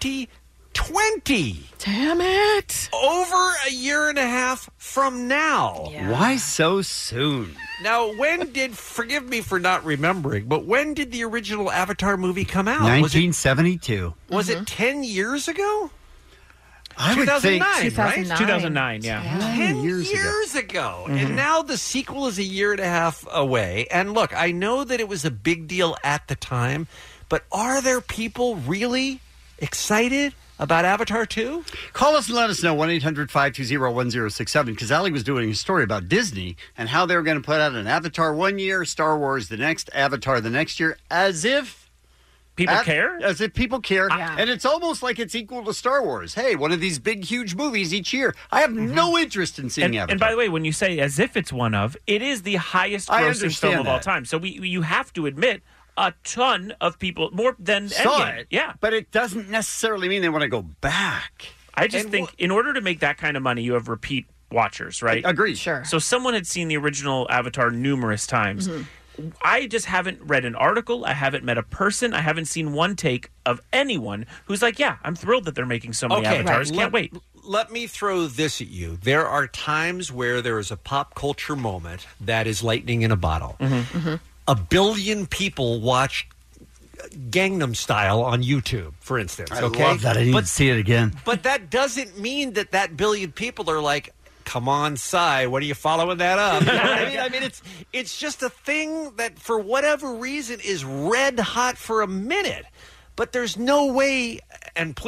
2020. Damn it. Over a year and a half from now. Why so soon? Now, forgive me for not remembering, but when did the original Avatar movie come out? 1972. Was it 10 years ago? I would think 2009, right? 2009, yeah. 10 years ago. And now the sequel is a year and a half away. And look, I know that it was a big deal at the time, but are there people really excited about Avatar 2? Call us and let us know, 1-800-520-1067, because Allie was doing a story about Disney and how they were going to put out an Avatar one year, Star Wars the next, Avatar the next year, as if people care? As if people care. Yeah. And it's almost like it's equal to Star Wars. Hey, one of these big, huge movies each year. I have no interest in seeing Avatar. And by the way, when you say as if it's one of, it is the highest grossing film of all time. So you have to admit, a ton of people, more than saw Endgame. it. Yeah. But it doesn't necessarily mean they want to go back. I just think in order to make that kind of money, you have repeat watchers, right? Agreed. Sure. So someone had seen the original Avatar numerous times. I just haven't read an article. I haven't met a person. I haven't seen one take of anyone who's like, yeah, I'm thrilled that they're making so many avatars. Can't wait. Let me throw this at you. There are times where there is a pop culture moment that is lightning in a bottle. 1 billion people watch Gangnam Style on YouTube, for instance. I love that. I need to see it again. But that doesn't mean that billion people are like, come on, Psy, what are you following that up? You know what I mean? I mean, it's just a thing that, for whatever reason, is red hot for a minute. But there's no way, and please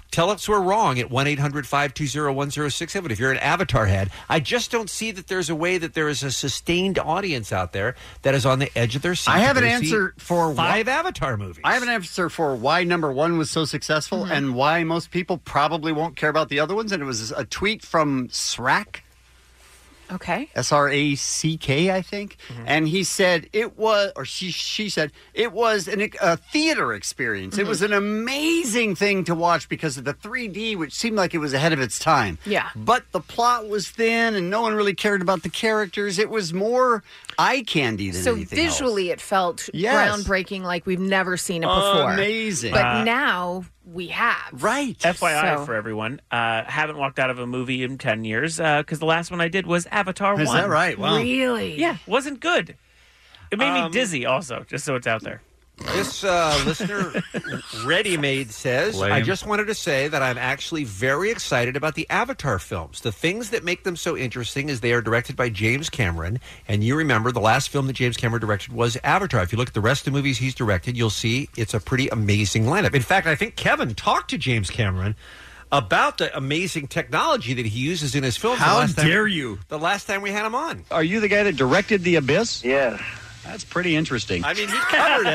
Tell us we're wrong at 1-800-520-1067 if you're an Avatar head. I just don't see that there's a way that there is a sustained audience out there that is on the edge of their seat. I have an answer for 5 Avatar movies. I have an answer for why number 1 was so successful and why most people probably won't care about the other ones. And it was a tweet from Srack. Okay. S-R-A-C-K, I think. And he said it was, or she said, it was a theater experience. It was an amazing thing to watch because of the 3D, which seemed like it was ahead of its time. Yeah. But the plot was thin and no one really cared about the characters. It was more eye candy than anything else. So visually it felt groundbreaking, like we've never seen it before. Amazing. But now we have. Right. FYI for everyone, haven't walked out of a movie in 10 years because the last one I did was Avatar 1. Is that right? Wow. Really? Yeah, wasn't good. It made me dizzy also, just so it's out there. This listener, Ready Made, says, I just wanted to say that I'm actually very excited about the Avatar films. The things that make them so interesting is they are directed by James Cameron. And you remember the last film that James Cameron directed was Avatar. If you look at the rest of the movies he's directed, you'll see it's a pretty amazing lineup. In fact, I think Kevin talked to James Cameron about the amazing technology that he uses in his films. How dare you? The last time we had him on. Are you the guy that directed The Abyss? Yes. That's pretty interesting. I mean, he covered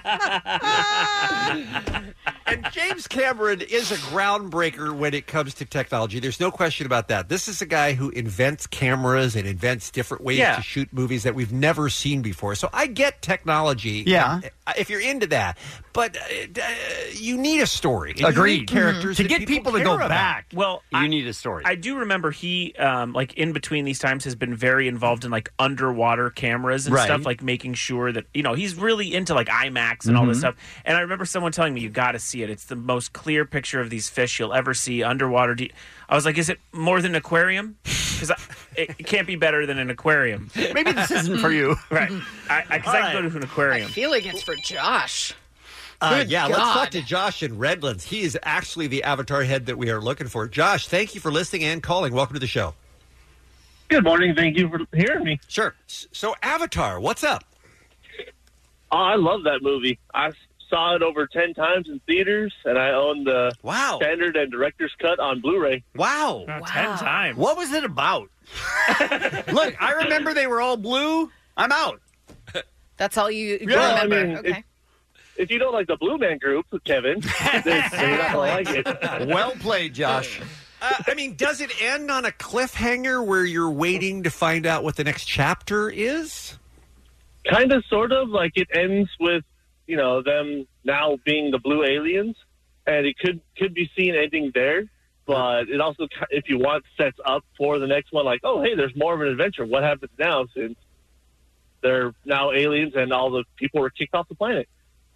it. And James Cameron is a groundbreaker when it comes to technology. There's no question about that. This is a guy who invents cameras and invents different ways to shoot movies that we've never seen before. So I get technology. Yeah. If you're into that. But you need a story. And Agreed. You need characters To that get people to care go about. back. Well, you need a story. I do remember he, like in between these times, has been very involved in like underwater cameras and stuff, like making sure that, you know, he's really into like IMAX and all this stuff. And I remember someone telling me, you got to see it. It's the most clear picture of these fish you'll ever see underwater. I was like, is it more than an aquarium? Because it can't be better than an aquarium. Maybe this isn't for you. Right. Because I can go to an aquarium. I feel like it's for Josh. Let's God. talk to Josh in Redlands. He is actually the Avatar head that we are looking for. Josh, thank you for listening and calling. Welcome to the show. Good morning. Thank you for hearing me. Sure. So, Avatar, what's up? Oh, I love that movie. I saw it over 10 times in theaters, and I own the standard and director's cut on Blu-ray. Wow. 10 times. What was it about? Look, I remember they were all blue. I'm out. That's all you remember. I mean, okay. If you don't like the Blue Man Group, Kevin, then you're not going to like it. Well played, Josh. I mean, does it end on a cliffhanger where you're waiting to find out what the next chapter is? Kind of, sort of. Like, it ends with, you know, them now being the blue aliens, and it could be seen ending there. But it also, if you want, sets up for the next one. Like, oh, hey, there's more of an adventure. What happens now since they're now aliens and all the people were kicked off the planet?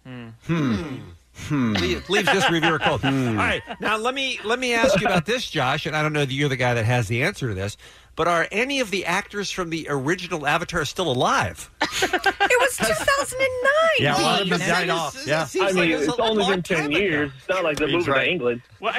Leaves this reviewer cold. All right, now let me ask you about this, Josh, and I don't know that you're the guy that has the answer to this, but are any of the actors from the original Avatar still alive? It was 2009. Yeah, a lot of them died off. Yeah. I mean, it's only been 10 years. It's not like they're moving to England. Well,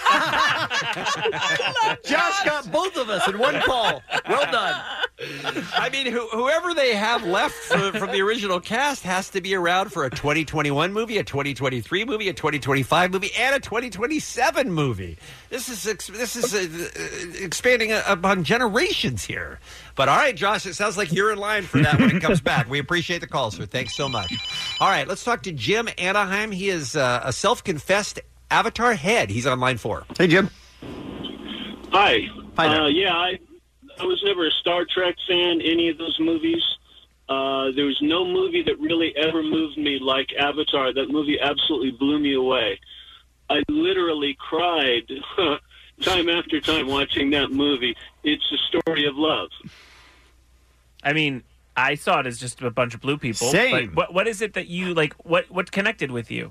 Josh got both of us in one call. Well done. I mean, whoever they have left from the original cast has to be around for a 2021 movie, a 2023 movie, a 2025 movie, and a 2027 movie. This is expanding upon generations here. But all right, Josh, it sounds like you're in line for that when it comes back. We appreciate the call, sir. Thanks so much. All right, let's talk to Jim Anaheim. He is a self-confessed Avatar head. He's on line 4. Hey, Jim. Hi. Hi there. I was never a Star Trek fan, any of those movies. There was no movie that really ever moved me like Avatar. That movie absolutely blew me away. I literally cried time after time watching that movie. It's a story of love. I mean, I saw it as just a bunch of blue people. Same. But what is it that you, like, what connected with you?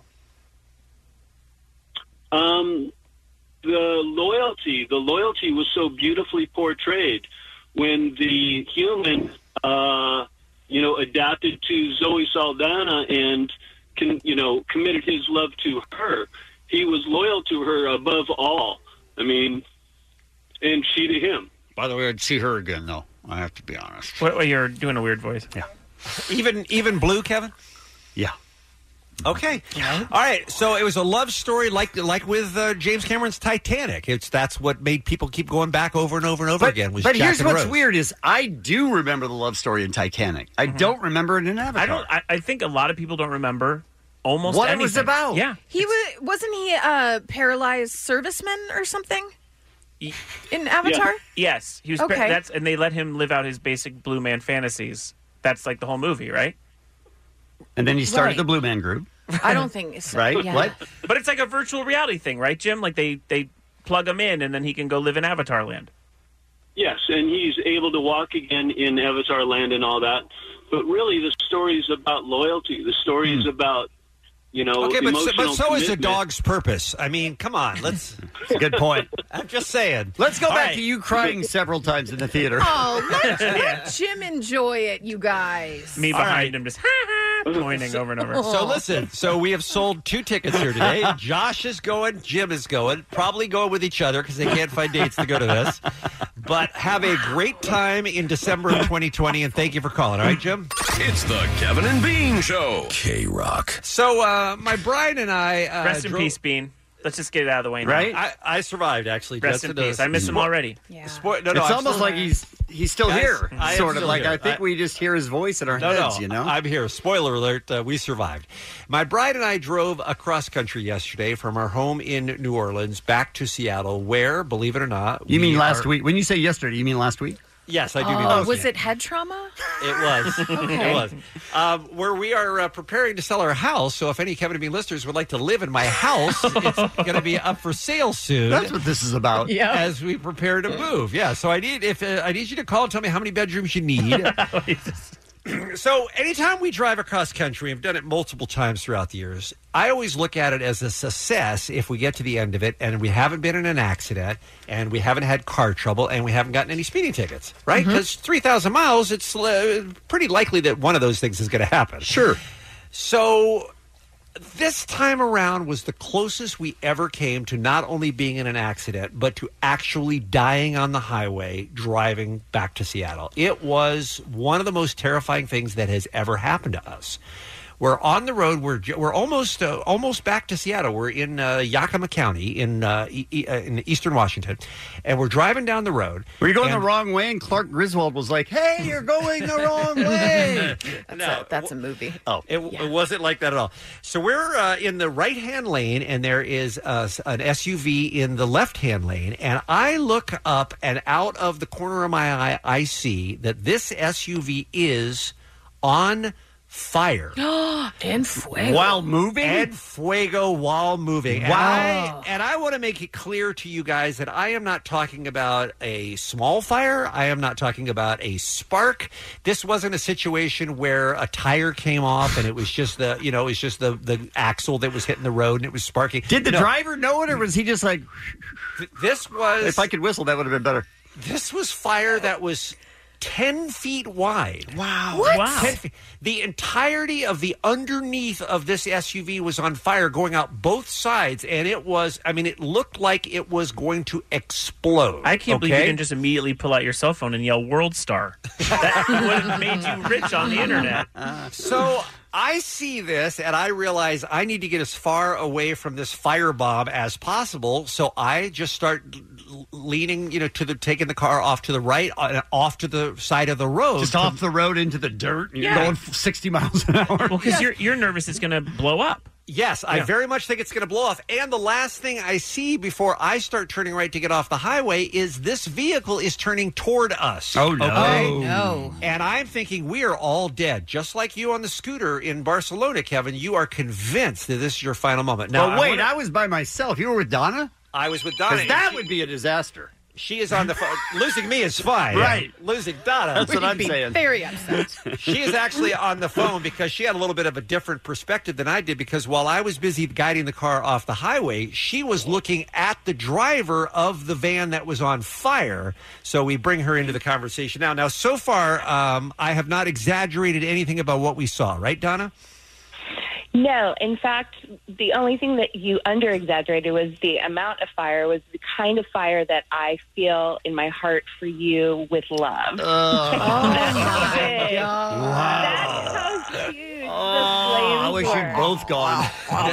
The loyalty was so beautifully portrayed when the human, adapted to Zoe Saldana and committed his love to her. He was loyal to her above all. I mean, and she to him. By the way, I'd see her again, though. I have to be honest. What, you're doing a weird voice. Yeah. Even blue, Kevin? Yeah. Okay. All right. So it was a love story like with James Cameron's Titanic. That's what made people keep going back over and over and over again. But Jack here's and what's Rose. weird is I do remember the love story in Titanic. I don't remember it in Avatar. I think a lot of people don't remember almost what anything. it was about. Yeah. Wasn't he a paralyzed serviceman or something in Avatar? Yes. He was. Okay. And they let him live out his basic Blue Man fantasies. That's like the whole movie, right? And then he started Right. the Blue Man Group. I don't think so. Right? Yeah. What? But it's like a virtual reality thing, right, Jim? Like they plug him in and then he can go live in Avatar Land. Yes, and he's able to walk again in Avatar Land and all that. But really, the story is about loyalty. The story is about, Okay, but emotional so is a commitment. dog's purpose. I mean, come on. Let's. Good point. I'm just saying. Let's go All back right. to you crying several times in the theater. Oh, let Jim enjoy it, you guys. Me All behind right. him just pointing over and over. So listen, we have sold 2 tickets here today. Josh is going, Jim is going, probably going with each other because they can't find dates to go to this. But have a great time in December of 2020, and thank you for calling. All right, Jim? It's the Kevin and Bean Show. K-Rock. So my bride and I... Rest in peace, Bean. Let's just get it out of the way now. Right? I survived, actually. Rest in peace. I miss him already. Yeah. No, It's almost like he's still Guys, here. I am Sort of still like here. I think we just hear his voice in our heads, you know? I'm here. Spoiler alert, we survived. My bride and I drove across country yesterday from our home in New Orleans back to Seattle, where, believe it or not... You mean we last are- week? When you say yesterday, you mean last week? Yes, I do mean Oh, last was week. it head trauma? It was. Okay. It was. Where we are preparing to sell our house. So if any Kevin and Me listeners would like to live in my house, it's going to be up for sale soon. That's what this is about. Yeah. As we prepare to move. Yeah. So I need you to call and tell me how many bedrooms you need. So anytime we drive across country, I've done it multiple times throughout the years, I always look at it as a success if we get to the end of it and we haven't been in an accident and we haven't had car trouble and we haven't gotten any speeding tickets, right? Because 3,000 miles, it's pretty likely that one of those things is going to happen. Sure. So this time around was the closest we ever came to not only being in an accident, but to actually dying on the highway driving back to Seattle. It was one of the most terrifying things that has ever happened to us. We're on the road. We're almost back to Seattle. We're in Yakima County in eastern Washington, and we're driving down the road. Were you going the wrong way? And Clark Griswold was like, "Hey, you're going the wrong way." That's a movie. Oh, it wasn't like that at all. So we're in the right-hand lane, and there is an SUV in the left-hand lane. And I look up, and out of the corner of my eye, I see that this SUV is on fire. En fuego. While moving? En fuego while moving. Wow. And I want to make it clear to you guys that I am not talking about a small fire. I am not talking about a spark. This wasn't a situation where a tire came off and it was just the axle that was hitting the road and it was sparking. Did the driver know it, or was he just like... This was... If I could whistle, that would have been better. This was fire that was 10 feet wide. Wow. What? Wow. 10 feet. The entirety of the underneath of this SUV was on fire, going out both sides, and it looked like it was going to explode. I can't believe you didn't just immediately pull out your cell phone and yell World Star. That would have made you rich on the internet. So I see this, and I realize I need to get as far away from this firebomb as possible, so I just start leaning, taking the car off to the right, off to the side of the road. Just off the road into the dirt, and you're Yeah. going 60 miles an hour. Well, because you're nervous it's going to blow up. Yes, I very much think it's going to blow off. And the last thing I see before I start turning right to get off the highway is this vehicle is turning toward us. Oh, no. Okay? Oh, no. And I'm thinking we are all dead. Just like you on the scooter in Barcelona, Kevin, you are convinced that this is your final moment. Now, But wait, I was by myself. You were with Donna? I was with Donna. Because that would be a disaster. She is on the phone. Losing me is fine. Right. Losing Donna. That's what I'm saying. Very upset. She is actually on the phone because she had a little bit of a different perspective than I did, because while I was busy guiding the car off the highway, she was looking at the driver of the van that was on fire. So we bring her into the conversation now. Now, so far, I have not exaggerated anything about what we saw. Right, Donna? No, in fact, the only thing that you under-exaggerated was the amount of fire, was the kind of fire that I feel in my heart for you with love. Oh, my God. That's how huge. I wish you'd both gone.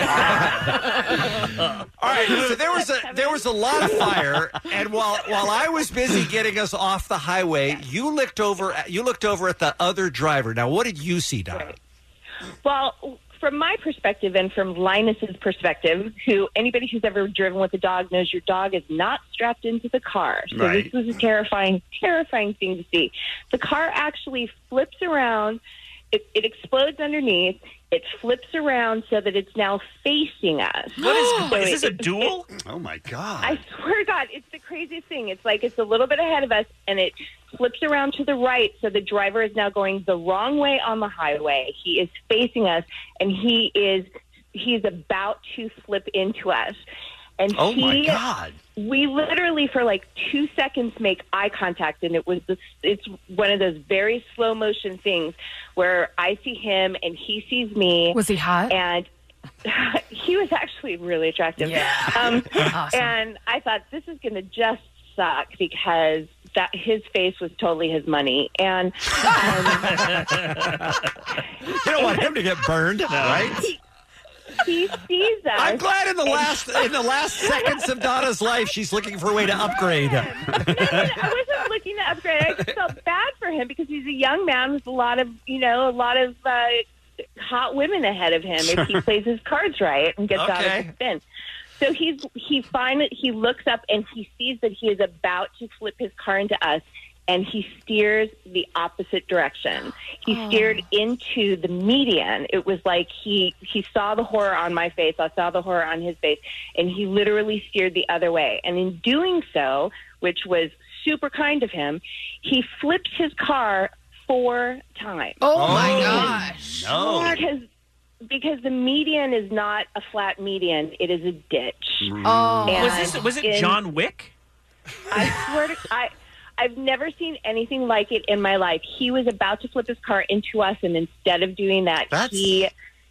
All right, so there was a lot of fire, and while I was busy getting us off the highway, you looked over at the other driver. Now, what did you see, Donna? Right. Well, from my perspective and from Linus's perspective, anybody who's ever driven with a dog knows your dog is not strapped into the car. So This was a terrifying thing to see. The car actually flips around. It explodes underneath. It flips around so that it's now facing us. Is this a duel? Oh, my God. I swear to God, it's the craziest thing. It's like it's a little bit ahead of us, and it flips around to the right, so the driver is now going the wrong way on the highway. He is facing us, and he's about to flip into us. And oh, my God. We literally, for like 2 seconds, make eye contact, and it's one of those very slow motion things where I see him and he sees me. Was he hot? And he was actually really attractive. Yeah. Awesome. And I thought, this is going to just suck because his face was totally his money. And you don't want him to get burned, right? He sees us. I'm glad in the last seconds of Donna's life, she's looking for a way to upgrade. No, I wasn't looking to upgrade. I just felt bad for him because he's a young man with a lot of hot women ahead of him if he plays his cards right and gets out of the spin. So he looks up and he sees that he is about to flip his car into us. And he steers the opposite direction. He steered into the median. It was like he saw the horror on my face. I saw the horror on his face. And he literally steered the other way. And in doing so, which was super kind of him, he flipped his car 4 times. Oh, my gosh. No. Because the median is not a flat median. It is a ditch. Oh. Was it John Wick? I swear to I've never seen anything like it in my life. He was about to flip his car into us, and instead of doing that, he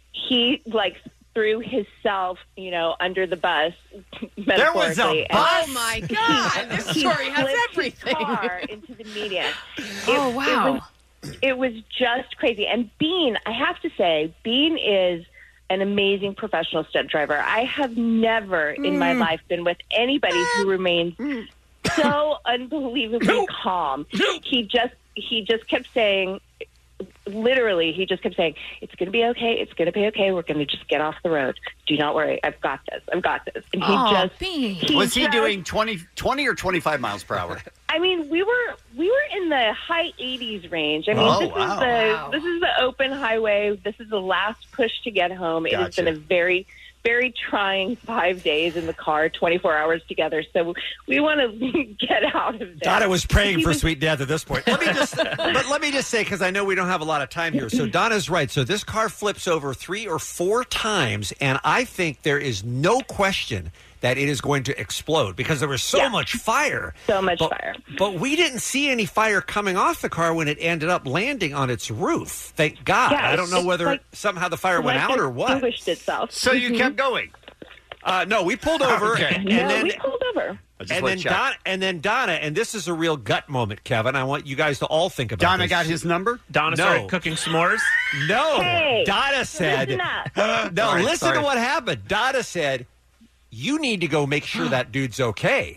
like threw himself, under the bus. There was a bus. Oh my God! This story has everything. His car into the median. Wow! It was just crazy. And Bean, I have to say, Bean is an amazing professional stunt driver. I have never in my life been with anybody who remains so unbelievably calm. He just kept saying, literally, he just kept saying, it's going to be okay. It's going to be okay. We're going to just get off the road. Do not worry. I've got this. I've got this. And was he doing 20 or 25 miles per hour? I mean, we were in the high 80s range. I mean, this is the open highway. This is the last push to get home. It has been a very, very trying 5 days in the car, 24 hours together. So we want to get out of there. Donna was praying for sweet death at this point. Let me just say, because I know we don't have a lot of time here. So Donna's right. So this car flips over 3 or 4 times, and I think there is no question that it is going to explode because there was so much fire. So much fire. But we didn't see any fire coming off the car when it ended up landing on its roof. Thank God. Yeah, I don't know whether somehow the fire went out or what. It extinguished itself. So you kept going? No, we pulled over. Okay. We pulled over. And then Donna, and this is a real gut moment, Kevin. I want you guys to all think about Donna this. got his number? Donna started cooking s'mores? No. Hey, Donna said, listen to what happened. Donna said, you need to go make sure that dude's okay.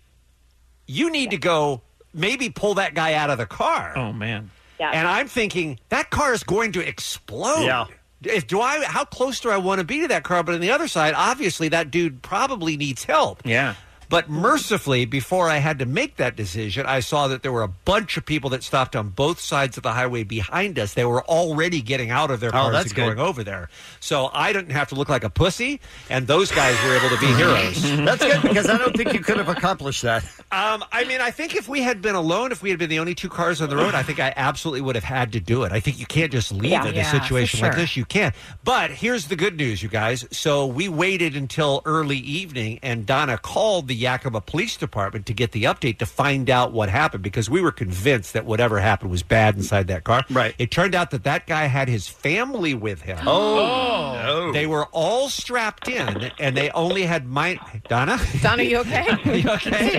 You need to go maybe pull that guy out of the car. Oh, man. Yeah. And I'm thinking, that car is going to explode. Yeah. How close do I want to be to that car? But on the other side, obviously, that dude probably needs help. Yeah. But mercifully, before I had to make that decision, I saw that there were a bunch of people that stopped on both sides of the highway behind us. They were already getting out of their cars and going over there. So I didn't have to look like a pussy, and those guys were able to be heroes. That's good, because I don't think you could have accomplished that. I think if we had been alone, if we had been the only 2 cars on the road, I think I absolutely would have had to do it. I think you can't just leave in a situation like this. You can't. But here's the good news, you guys. So we waited until early evening, and Donna called the Yakima Police Department to get the update to find out what happened, because we were convinced that whatever happened was bad inside that car. Right. It turned out that guy had his family with him. Oh. No. They were all strapped in, and they only had Donna? Donna, you okay? You okay?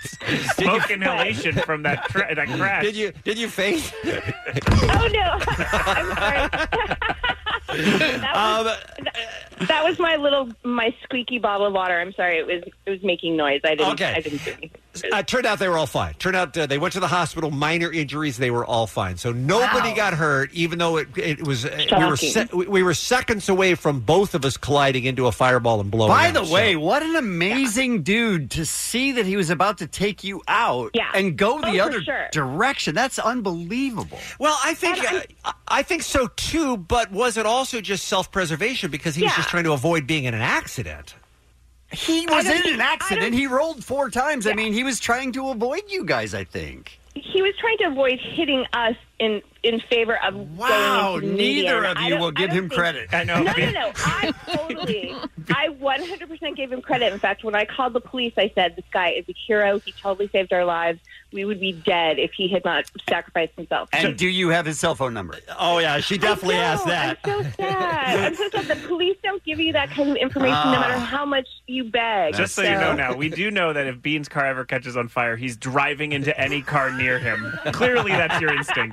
Smoke inhalation from that crash. Did you faint? Oh, no. I'm sorry. That was my squeaky bottle of water. I'm sorry, it was making noise. I didn't do anything. Turned out they were all fine. Turned out they went to the hospital, minor injuries. They were all fine. So nobody got hurt, even though it was. We were seconds away from both of us colliding into a fireball and blowing. By the way, what an amazing dude to see that he was about to take you out and go the other direction. That's unbelievable. Well, I think so too. But was it also just self-preservation because he was just trying to avoid being in an accident? He was in an accident. He rolled 4 times. I mean, he was trying to avoid you guys, I think. He was trying to avoid hitting us in favor of going into the neither median. of you will give him credit. I know. No. I 100% gave him credit. In fact, when I called the police, I said, this guy is a hero. He totally saved our lives. We would be dead if he had not sacrificed himself. And do you have his cell phone number? Oh, yeah. She definitely asked that. I'm so sad. I'm so sad. The police don't give you that kind of information no matter how much you beg. Just so you know now, we do know that if Bean's car ever catches on fire, he's driving into any car near him. Clearly, that's your instinct.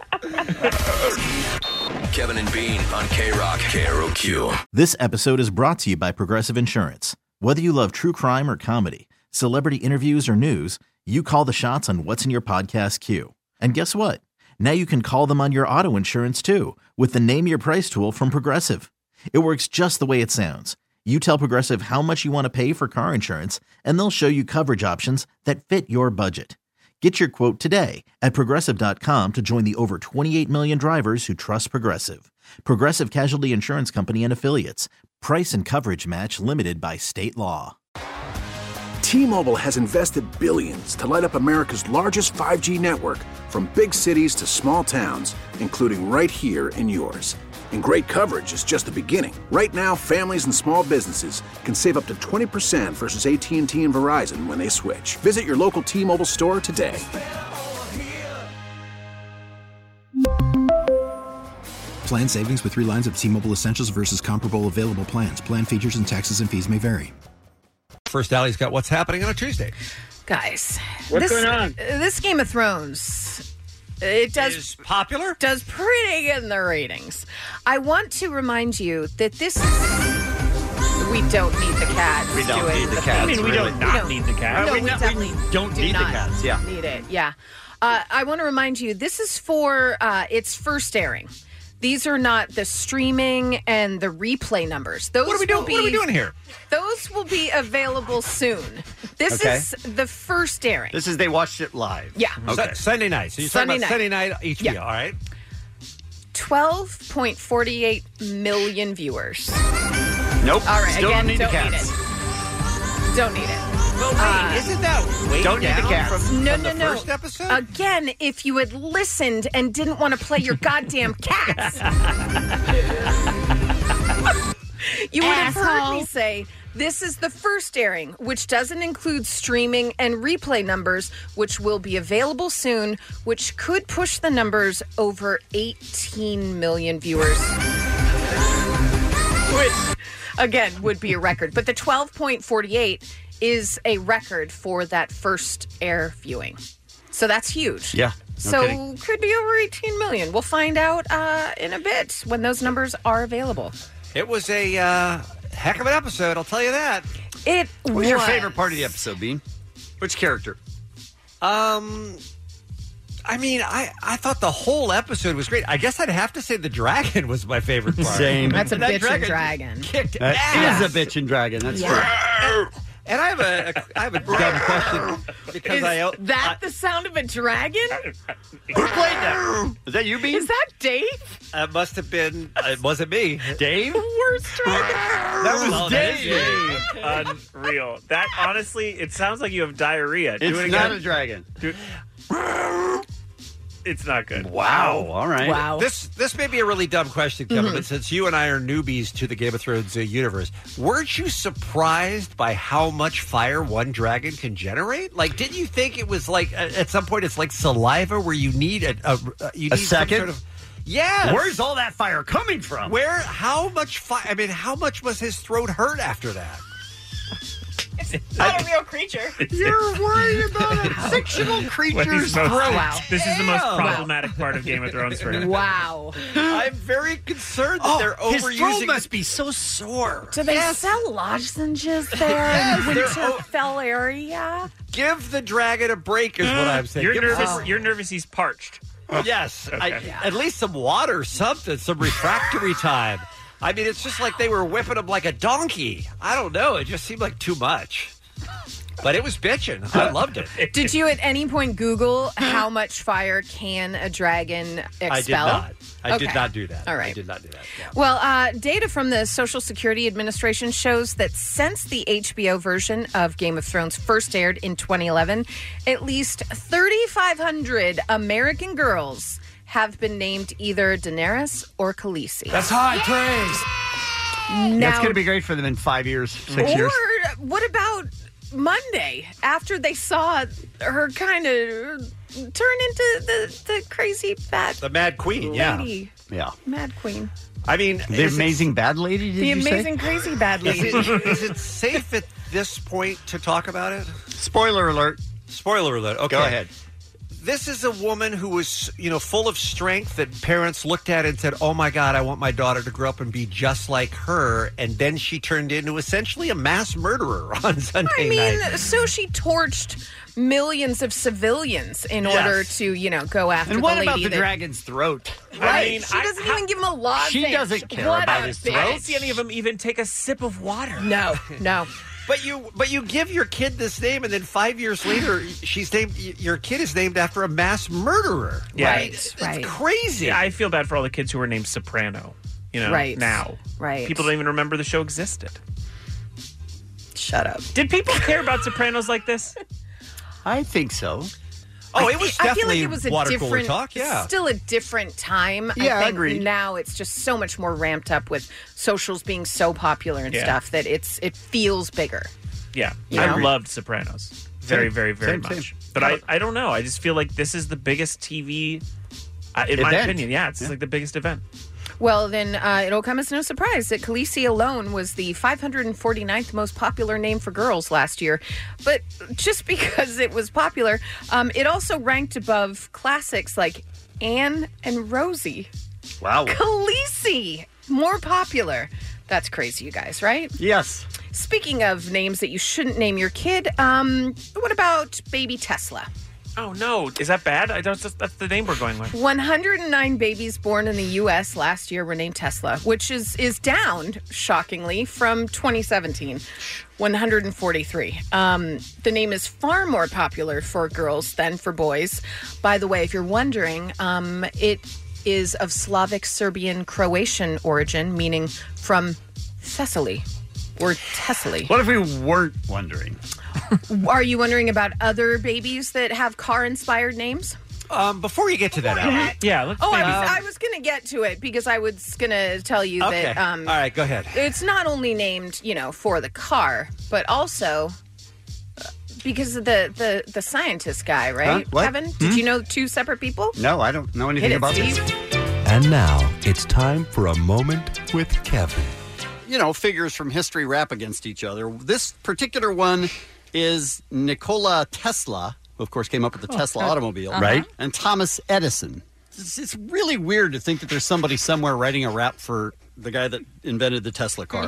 Kevin and Bean on K-Rock, KROQ. This episode is brought to you by Progressive Insurance. Whether you love true crime or comedy, celebrity interviews or news, you call the shots on what's in your podcast queue. And guess what? Now you can call them on your auto insurance too with the Name Your Price tool from Progressive. It works just the way it sounds. You tell Progressive how much you want to pay for car insurance, and they'll show you coverage options that fit your budget. Get your quote today at Progressive.com to join the over 28 million drivers who trust Progressive. Progressive Casualty Insurance Company and Affiliates. Price and coverage match limited by state law. T-Mobile has invested billions to light up America's largest 5G network, from big cities to small towns, including right here in yours. And great coverage is just the beginning. Right now, families and small businesses can save up to 20% versus AT&T and Verizon when they switch. Visit your local T-Mobile store today. Plan savings with 3 lines of T-Mobile Essentials versus comparable available plans. Plan features and taxes and fees may vary. First, Allie's got what's happening on a Tuesday. Guys, What's going on? This Game of Thrones... It is popular? Does pretty good in the ratings. I want to remind you that this is... We don't need the cats. We don't need the cats. I mean, we don't need the cats. No, we definitely don't do need the not cats. Yeah. Need it. Yeah. I want to remind you, this is for its first airing. These are not the streaming and the replay numbers. Those What are we doing here? Those will be available soon. This is the first airing. This is they watched it live. Yeah. Okay. Sunday night. So you're talking about Sunday night HBO, Yeah. all right? 12.48 million viewers. Nope. All right. Still Again, don't need the don't need cats. it. Don't need it. But wait, isn't that way Don't need the down cats. from No. the first episode? Again, if you had listened and didn't want to play your goddamn cats, you would have heard me say, this is the first airing, which doesn't include streaming and replay numbers, which will be available soon, which could push the numbers over 18 million viewers. Which, again, would be a record. But the 12.48 is a record for that first air viewing. So that's huge. Yeah. So could be over 18 million. We'll find out in a bit when those numbers are available. It was a heck of an episode, I'll tell you that. It What was your favorite part of the episode, Bean? Which character? I mean, I thought the whole episode was great. I guess I'd have to say the dragon was my favorite part. Same. That's a That bitchin' dragon. Kicked That ass. is a bitchin' dragon. That's Yeah. true. And I have a dumb question because Is that the sound of a dragon? Who played that? Is that you, Bean? Is that Dave? it must have been. It wasn't me, Dave? Worst dragon. That was Dave. Unreal. That, honestly, it sounds like you have diarrhea. Do it It's again. not a dragon. It's not good. Wow. All right. Wow. This may be a really dumb question, Kevin, but since you and I are newbies to the Game of Thrones universe, weren't you surprised by how much fire one dragon can generate? Like, didn't you think it was like at some point it's like saliva where you need a second? some sort of yeah. Where's all that fire coming from? How much fire? I mean, how much was his throat hurt after that? It's Not a real creature. You're worried about a fictional creature's throat. Wow. This is the most problematic part of Game of Thrones for him. Wow. I'm very concerned that they're His throat overusing. must be so sore. Do they sell lozenges there in Winterfell area? Give the dragon a break, is what I'm saying. You're Give nervous. him- You're nervous. He's parched. Yes, Okay. at least some water, something, some refractory time. I mean, it's just like they were whipping him like a donkey. I don't know. It just seemed like too much. But it was bitching. I loved it. Did you at any point Google how much fire can a dragon expel? I did not. I did Okay. not do that. All right. I did not do that. Yeah. Well, data from the Social Security Administration shows that since the HBO version of Game of Thrones first aired in 2011, at least 3,500 American girls have been named either Daenerys or Khaleesi. That's high praise. Now, That's going to be great for them in 5 years, 6 or years. what about Monday after they saw her kind of turn into the crazy bad The Mad Queen, lady? Yeah. Mad Queen. I mean, The amazing bad lady, did The you say? amazing crazy bad lady. Is it safe at this point to talk about it? Spoiler alert. Spoiler alert. Okay. Go ahead. This is a woman who was, full of strength that parents looked at and said, oh, my God, I want my daughter to grow up and be just like her. And then she turned into essentially a mass murderer on Sunday night. So she torched millions of civilians in order to, go after And what the about lady the dragon's throat? Right. She doesn't even give him a lozenge. She doesn't care What about a his bitch. I didn't see any of them even take a sip of water. No. But you give your kid this name, and then 5 years later, your kid is named after a mass murderer. Yeah. Right. It's crazy. Yeah, I feel bad for all the kids who were named Soprano. Right. Now. Right. People don't even remember the show existed. Shut up. Did people care about Sopranos like this? I think so. Oh, it was I feel like definitely it was a water cooler different, talk. Yeah. still a different time. Yeah, I think agreed. now it's just so much more ramped up with socials being so popular and Yeah. stuff that it feels bigger. Yeah. Yeah. I loved Sopranos. Very, very, very Same, much. same. But I don't know. I just feel like this is the biggest TV, in my Event. opinion. Yeah, it's like the biggest event. Well, then it'll come as no surprise that Khaleesi alone was the 549th most popular name for girls last year. But just because it was popular, it also ranked above classics like Anne and Rosie. Wow. Khaleesi, more popular. That's crazy, you guys, right? Yes. Speaking of names that you shouldn't name your kid, what about baby Tesla? Oh, no. Is that bad? That's the name we're going with. 109 babies born in the U.S. last year were named Tesla, which is down, shockingly, from 2017. 143. The name is far more popular for girls than for boys. By the way, if you're wondering, it is of Slavic, Serbian, Croatian origin, meaning from Thessaly or Tessely. What if we weren't wondering? Are you wondering about other babies that have car-inspired names? Before you get to that, Allie. Yeah. Let's I was going to get to it because I was going to tell you Okay. that All right, go ahead. it's not only named, for the car, but also because of the scientist guy, right? Huh? What? Kevin, did you know two separate people? No, I don't know anything Hit it, about Steve. this. And now it's time for a moment with Kevin. Figures from history rap against each other. This particular one is Nikola Tesla, who, of course, came up with the Tesla automobile. Right. And Thomas Edison. It's really weird to think that there's somebody somewhere writing a rap for the guy that invented the Tesla car.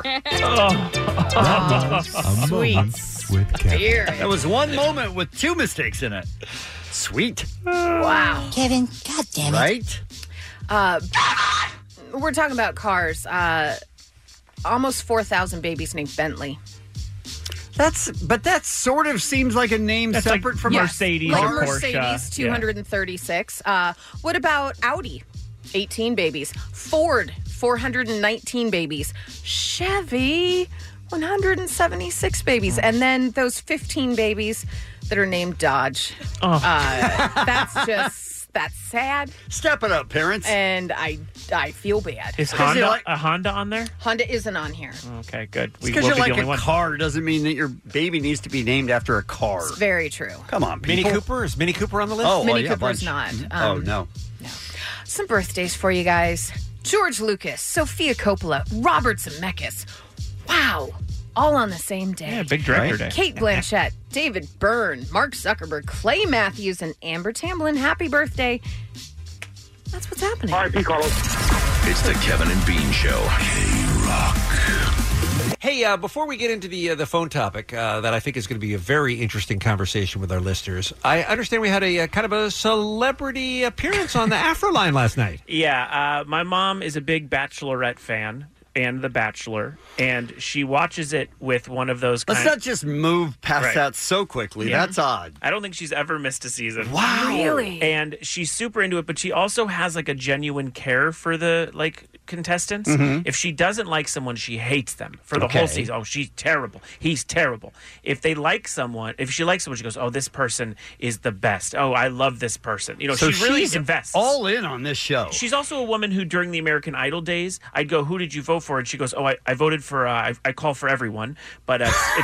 A moment with Kevin. That was one moment with two mistakes in it. Sweet. Wow. Kevin, God damn it. Right? We're talking about cars. Almost 4,000 babies named Bentley. But that sort of seems like a name That's separate like from Mercedes Like or Mercedes, Porsche. 236. What about Audi? 18 babies. Ford, 419 babies. Chevy, 176 babies. And then those 15 babies that are named Dodge. That's sad. Step it up, parents. And I feel bad. Is Honda a Honda on there? Honda isn't on here. Okay, good. Because won't you be like the a only one. car doesn't mean that your baby needs to be named after a car. It's very true. Come on, people. Mini Cooper? Is Mini Cooper on the list? Oh, Mini yeah, Cooper is bunch. not. Oh, no. Some birthdays for you guys. George Lucas, Sophia Coppola, Robert Zemeckis. Wow. all on the same day. Yeah, big director day. Kate Blanchett, David Byrne, Mark Zuckerberg, Clay Matthews, and Amber Tamblyn. Happy birthday. That's what's happening. R.I.P. Carlos. It's the Kevin and Bean Show. K-Rock. Hey, before we get into the phone topic that I think is going to be a very interesting conversation with our listeners, I understand we had a kind of a celebrity appearance on the Afro line last night. Yeah, my mom is a big Bachelorette fan and The Bachelor, and she watches it with one of those Let's not just move past that so quickly. Yeah. That's odd. I don't think she's ever missed a season. Wow. Really? And she's super into it, but she also has like a genuine care for the contestants. Mhm. If she doesn't like someone, she hates them for the whole season. Oh, she's terrible. He's terrible. If she likes someone, she goes, oh, this person is the best. Oh, I love this person. You know, So she really she's invests. all in on this show. She's also a woman who, during the American Idol days, I'd go, who did you vote for? And she goes, oh, I voted for, I call for everyone. But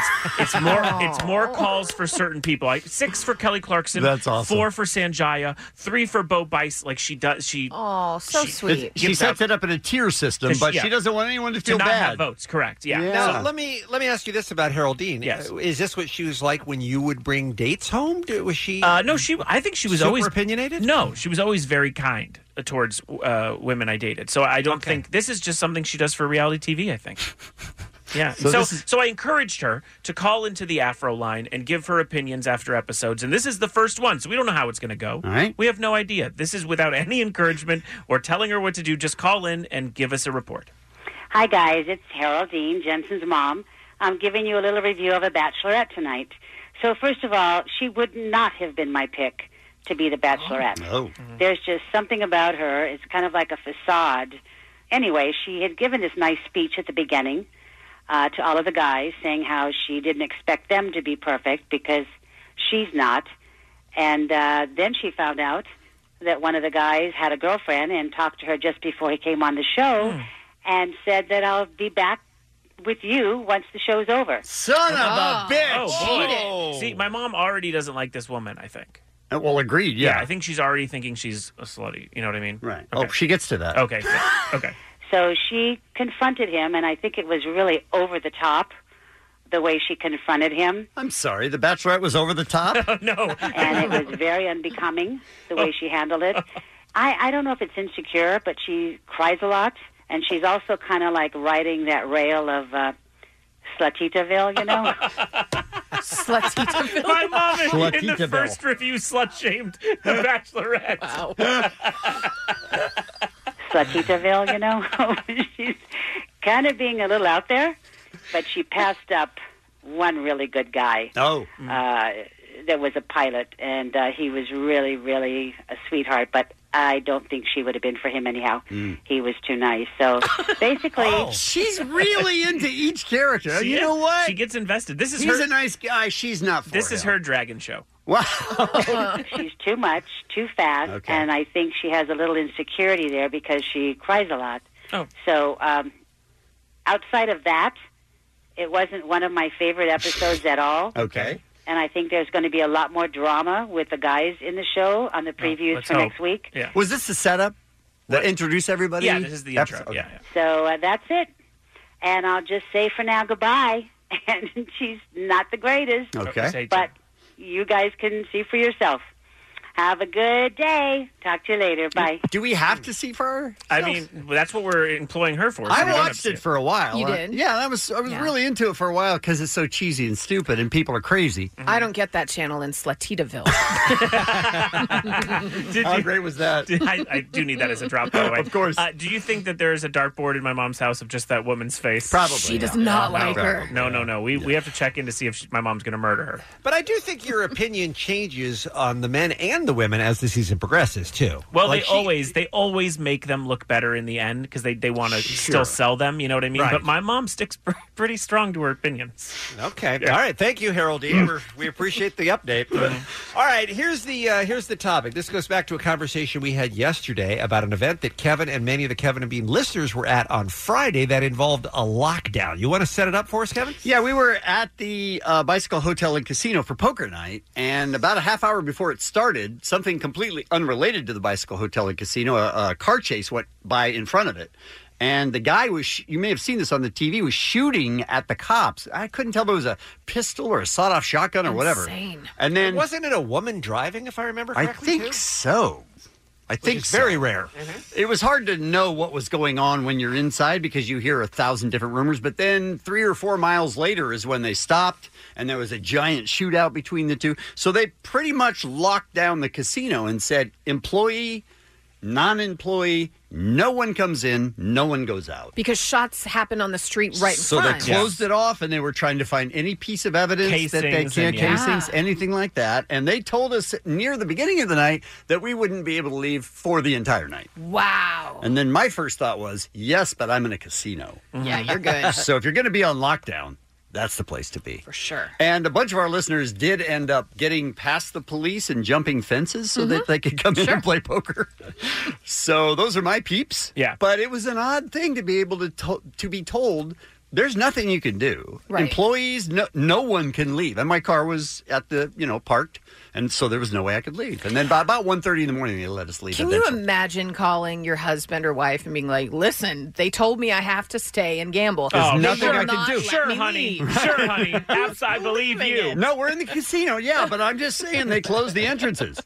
it's more calls for certain people. 6 for Kelly Clarkson. That's awesome. 4 for Sanjaya. 3 for Bo Bice. Like she does. Oh, so sweet. She sets it up in a tier system, but she doesn't want anyone to feel not bad. have votes. Correct. Yeah. Now, let me ask you this about Haroldine. Yes. Is this what she was like when you would bring dates home? Was she? No, I think she was super always opinionated. No, she was always very kind towards women I dated. So I don't think this is just something she does for reality TV. I think. Yeah. So I encouraged her to call into the Afro line and give her opinions after episodes. And this is the first one, so we don't know how it's going to go. All right. We have no idea. This is without any encouragement or telling her what to do. Just call in and give us a report. Hi, guys. It's Haroldine, Jensen's mom. I'm giving you a little review of a Bachelorette tonight. So, first of all, she would not have been my pick to be the Bachelorette. Oh. There's just something about her. It's kind of like a facade. Anyway, she had given this nice speech at the beginning to all of the guys, saying how she didn't expect them to be perfect because she's not. And then she found out that one of the guys had a girlfriend and talked to her just before he came on the show and said that I'll be back with you once the show's over. Son of a bitch! Oh, boy. See, my mom already doesn't like this woman, I think. Well, agreed, yeah. I think she's already thinking she's a slutty. You know what I mean? Right. Okay. Oh, she gets to that. Okay. Okay. So she confronted him, and I think it was really over the top, the way she confronted him. I'm sorry, the Bachelorette was over the top? No. And it was very unbecoming, the way she handled it. I don't know if it's insecure, but she cries a lot, and she's also kind of like riding that rail of Slutitaville, you know? Slutitaville? My mom in the Slutitaville. first review slut-shamed the Bachelorette. Wow. Slutitaville, you know? She's kind of being a little out there, but she passed up one really good guy. Oh. That was a pilot, and he was really, really a sweetheart, but I don't think she would have been for him anyhow. He was too nice. So basically... She's really into each character. You know what? She gets invested. This is He's her. a nice guy. She's not for This is him. her dragon show. Wow. She's too much, too fast, Okay. and I think she has a little insecurity there because she cries a lot. Oh. So outside of that, it wasn't one of my favorite episodes at all. Okay. And I think there's going to be a lot more drama with the guys in the show on the previews let's for hope. next week. Yeah. Was this the setup that introduced everybody? Yeah, this is the intro. Episode? Yeah. So that's it. And I'll just say for now goodbye. And she's not the greatest. Okay. But you guys can see for yourself. Have a good day. Talk to you later. Bye. Do we have to see for her? I mean, that's what we're employing her for. so I we don't have watched to. it for a while. You did? Yeah, I was really into it for a while because it's so cheesy and stupid and people are crazy. I don't get that channel in Slutitaville. How great was that? I do need that as a drop, by the way. Of course. Do you think that there is a dartboard in my mom's house of just that woman's face? Probably. She does not like her. No. We have to check in to see if my mom's going to murder her. But I do think your opinion changes on the men and the women as the season progresses too. Well, Like they always make them look better in the end because they want to still sell them. You know what I mean? Right. But my mom sticks pretty strong to her opinions. Okay. Yeah. All right. Thank you, Haroldine. We appreciate the update. All right. Here's the topic. This goes back to a conversation we had yesterday about an event that Kevin and many of the Kevin and Bean listeners were at on Friday that involved a lockdown. You want to set it up for us, Kevin? Yeah, we were at the Bicycle Hotel and Casino for poker night, and about a half hour before it started, something completely unrelated to the Bicycle Hotel and Casino, a car chase went by in front of it. And the guy you may have seen this on the TV, was shooting at the cops. I couldn't tell if it was a pistol or a sawed-off shotgun or whatever. Insane. And then, wasn't it a woman driving, if I remember correctly? I think so. I think is very rare. It was hard to know what was going on when you're inside because you hear 1,000 different rumors. But then 3 or 4 miles later is when they stopped, and there was a giant shootout between the two. So they pretty much locked down the casino and said, employee, non-employee, no one comes in, no one goes out. Because shots happen on the street right in so front. they closed it off, and they were trying to find any piece of evidence that they can't, casings, anything like that. And they told us near the beginning of the night that we wouldn't be able to leave for the entire night. Wow. And then my first thought was, yes, but I'm in a casino. Yeah, you're good. So if you're going to be on lockdown, that's the place to be. For sure. And a bunch of our listeners did end up getting past the police and jumping fences so that they could come in and play poker. So those are my peeps. Yeah. But it was an odd thing to be able to be told there's nothing you can do. Right. Employees, no one can leave. And my car was at the, parked. And so there was no way I could leave. And then by about 1:30 in the morning, they let us leave. Can you imagine calling your husband or wife and being like, listen, they told me I have to stay and gamble. There's nothing I can do. Sure, honey. Sure, honey. I believe you. No, we're in the casino, yeah, but I'm just saying they closed the entrances.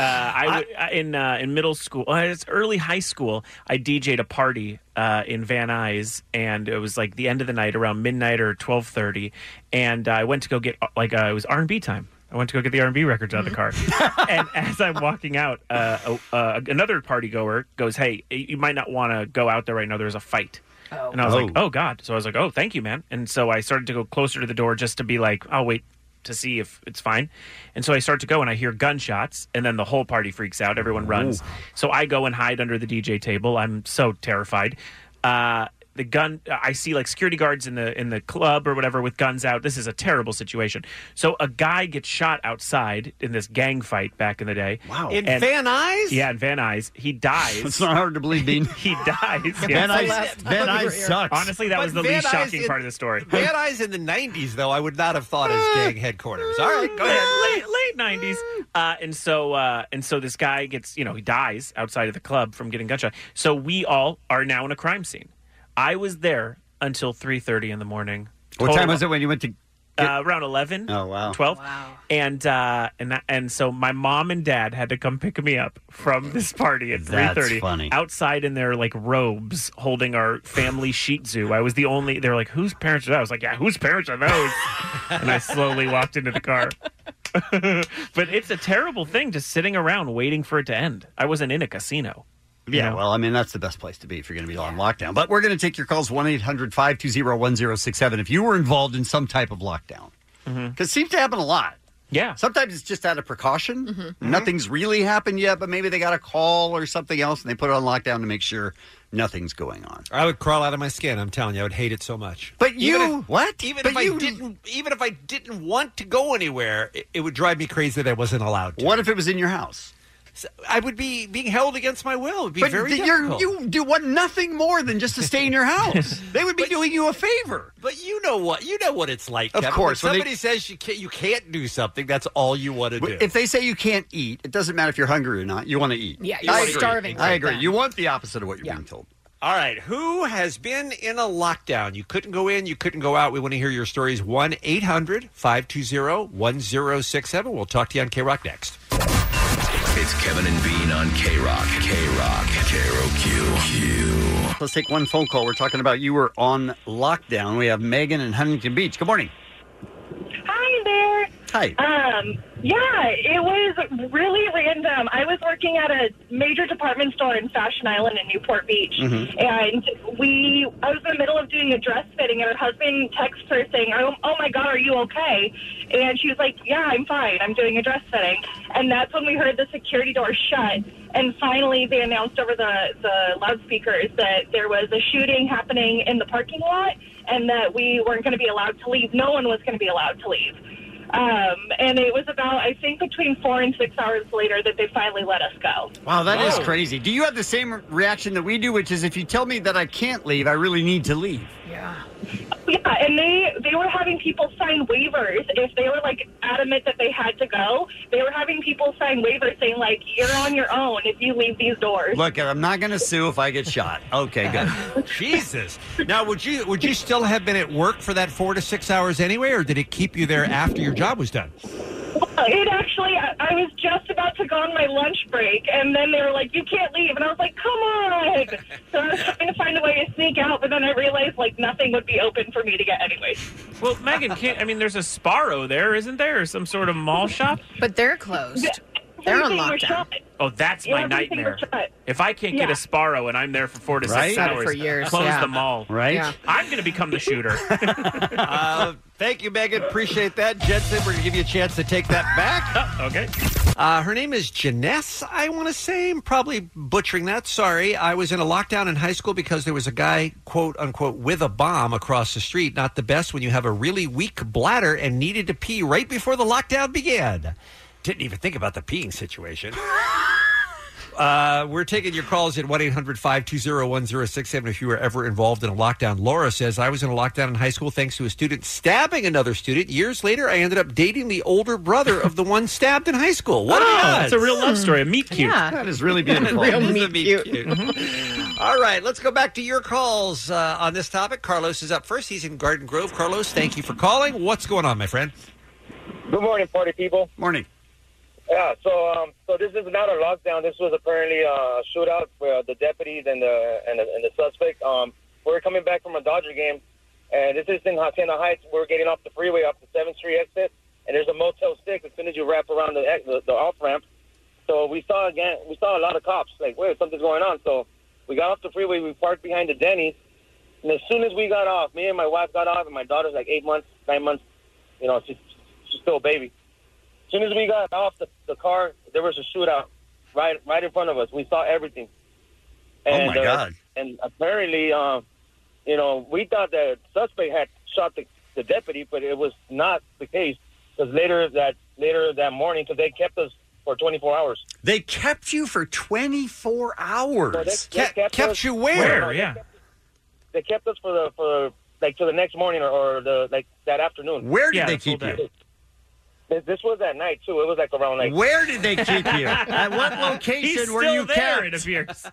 In middle school, it's early high school, I DJ'd a party in Van Nuys, and it was like the end of the night, around midnight or 12:30, and I went to go get, it was R&B time. I went to go get the R&B records out of the car. And as I'm walking out, another party goer goes, hey, you might not want to go out there right now. There's a fight. Oh. And I was like, oh, God. So I was like, oh, thank you, man. And so I started to go closer to the door just to be like, I'll wait to see if it's fine. And so I start to go, and I hear gunshots, and then the whole party freaks out. Everyone runs. So I go and hide under the DJ table. I'm so terrified. The gun, I see like security guards in the club or whatever with guns out. This is a terrible situation. So a guy gets shot outside in this gang fight back in the day. Wow. In Van Nuys? Yeah, in Van Nuys. He dies. It's not hard to believe, Dean. He dies. Van Nuys sucks. Honestly, that was the least shocking part of the story. Van Nuys in the 90s, though, I would not have thought as gang headquarters. All right, go ahead. Late 90s. And so this guy gets, he dies outside of the club from getting gunshot. So we all are now in a crime scene. I was there until 3:30 in the morning. What time was it when you went to? Around 11. Oh, wow. 12. Wow. And so my mom and dad had to come pick me up from this party at 3:30. That's funny. Outside in their like robes, holding our family Shih Tzu. I was the only. They're like, "Whose parents are that?" I was like, "Yeah, whose parents are those?" And I slowly walked into the car. But it's a terrible thing just sitting around waiting for it to end. I wasn't in a casino. Yeah, well, I mean, that's the best place to be if you're going to be on lockdown. But we're going to take your calls, 1-800-520-1067, if you were involved in some type of lockdown. Because it seems to happen a lot. Yeah. Sometimes it's just out of precaution. Nothing's really happened yet, but maybe they got a call or something else, and they put it on lockdown to make sure nothing's going on. I would crawl out of my skin. I'm telling you, I would hate it so much. But Even if I didn't want to go anywhere, it would drive me crazy that I wasn't allowed to. What if it was in your house? I would be being held against my will. It would be very difficult. You do want nothing more than just to stay in your house. They would be doing you a favor. But you know what it's like. Of Kevin. course, when somebody says you can't do something, that's all you want to do. If they say you can't eat, it doesn't matter if you're hungry or not. You want to eat. Yeah, you're starving. I agree. You want the opposite of what you're being told. All right, who has been in a lockdown? You couldn't go in, you couldn't go out. We want to hear your stories. 1-800-520-1067. We'll talk to you on K-Rock next. It's Kevin and Bean on K-Rock. K-Rock. K-R-O-Q. Let's take one phone call. We're talking about you were on lockdown. We have Megan in Huntington Beach. Good morning. Hi there. Hi. Yeah, it was really random. I was working at a major department store in Fashion Island in Newport Beach, and I was in the middle of doing a dress fitting, and her husband texted her saying, oh my God, are you okay? And she was like, yeah, I'm fine. I'm doing a dress fitting. And that's when we heard the security door shut, and finally they announced over the loudspeakers that there was a shooting happening in the parking lot, and that we weren't going to be allowed to leave. No one was going to be allowed to leave. And it was about, I think, between 4 and 6 hours later that they finally let us go. Wow, that is crazy. Do you have the same reaction that we do, which is if you tell me that I can't leave, I really need to leave? Yeah. Yeah, and they were having people sign waivers if they were like adamant that they had to go. They were having people sign waivers saying like, you're on your own if you leave these doors. Look, I'm not going to sue if I get shot. Okay, good. Jesus. Now, would you still have been at work for that 4 to 6 hours anyway, or did it keep you there after your job was done? It actually, I was just about to go on my lunch break, and then they were like, you can't leave. And I was like, come on. So I was trying to find a way to sneak out, but then I realized, like, nothing would be open for me to get anyway. Well, Megan, there's a Sparrow there, isn't there? Or some sort of mall shop? But they're closed. They're on lockdown. Oh, that's my nightmare. If I can't get a Sparrow and I'm there for 4 to 6 hours, for years, close the mall. Right? Yeah. I'm going to become the shooter. Thank you, Megan. Appreciate that. Jensen, we're going to give you a chance to take that back. Okay. Her name is Janess, I want to say. I'm probably butchering that. Sorry. I was in a lockdown in high school because there was a guy, quote, unquote, with a bomb across the street. Not the best when you have a really weak bladder and needed to pee right before the lockdown began. Didn't even think about the peeing situation. We're taking your calls at 1-800-520-1067 if you were ever involved in a lockdown. Laura says, I was in a lockdown in high school thanks to a student stabbing another student. Years later, I ended up dating the older brother of the one stabbed in high school. What It's a real love story. A meet cute. Yeah. That is really beautiful. Real It is a meet meet cute. All right, let's go back to your calls on this topic. Carlos is up first. He's in Garden Grove. Carlos, thank you for calling. What's going on, my friend? Good morning, party people. Morning. Yeah, so this is not a lockdown. This was apparently a shootout for the deputies and the suspect. We were coming back from a Dodger game, and this is in Hacienda Heights. We're getting off the freeway, off the 7th Street exit, and there's a Motel 6 as soon as you wrap around the off ramp. So we saw a lot of cops. Like, wait, something's going on. So we got off the freeway. We parked behind the Denny's, and as soon as we got off, me and my wife got off, and my daughter's like 9 months. You know, she's still a baby. As soon as we got off the car, there was a shootout right in front of us. We saw everything. And, oh, my God. And apparently, we thought the suspect had shot the deputy, but it was not the case. Because later that morning, because they kept us for 24 hours. They kept you for 24 hours? So they kept you where? Yeah. They kept us for till the next morning or that afternoon. Where did they keep you? This was at night too. It was like around Where did they keep you? At what location were you there, kept? it appears.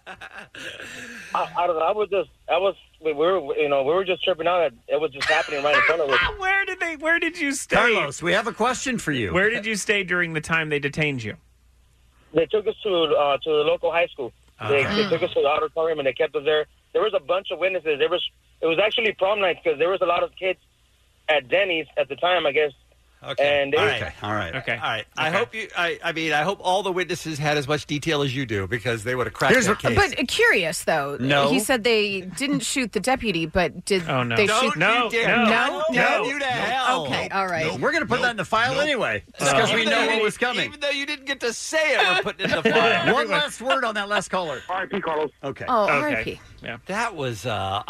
I don't know. We were just tripping out that it was just happening right in front of us. Where did you stay? Carlos, we have a question for you. Where did you stay during the time they detained you? They took us to the local high school. They took us to the auditorium and they kept us there. There was a bunch of witnesses. It was actually prom night because there was a lot of kids at Denny's at the time, I guess. Okay. And All right. I hope all the witnesses had as much detail as you do because they would have cracked that case. But curious, though. No. He said they didn't shoot the deputy, but did Oh, no. they Don't shoot... No. No. You to hell. Okay, all right. No, we're going to put that in the file anyway, just because we know what was coming. Even though you didn't get to say it, we're putting it in the file. One last word on that last caller. R.I.P. Carlos. Okay. Oh, Okay. R.I.P. Yeah. That was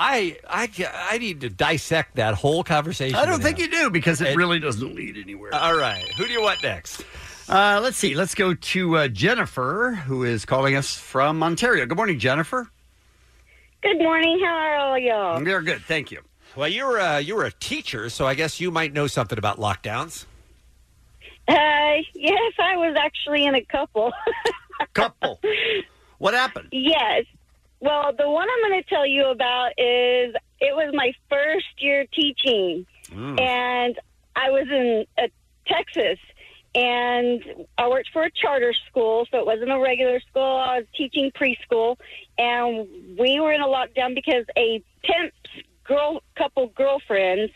I need to dissect that whole conversation. I don't think you do because it really doesn't lead anywhere. All right. Who do you want next? Let's see. Let's go to Jennifer, who is calling us from Ontario. Good morning, Jennifer. Good morning. How are all y'all? We're good. Thank you. Well, you were a teacher, so I guess you might know something about lockdowns. Yes, I was actually in a couple. Couple. What happened? Yes. Well, the one I'm going to tell you about is it was my first year teaching, and I was in Texas, and I worked for a charter school, so it wasn't a regular school. I was teaching preschool, and we were in a lockdown because a temp's couple girlfriends,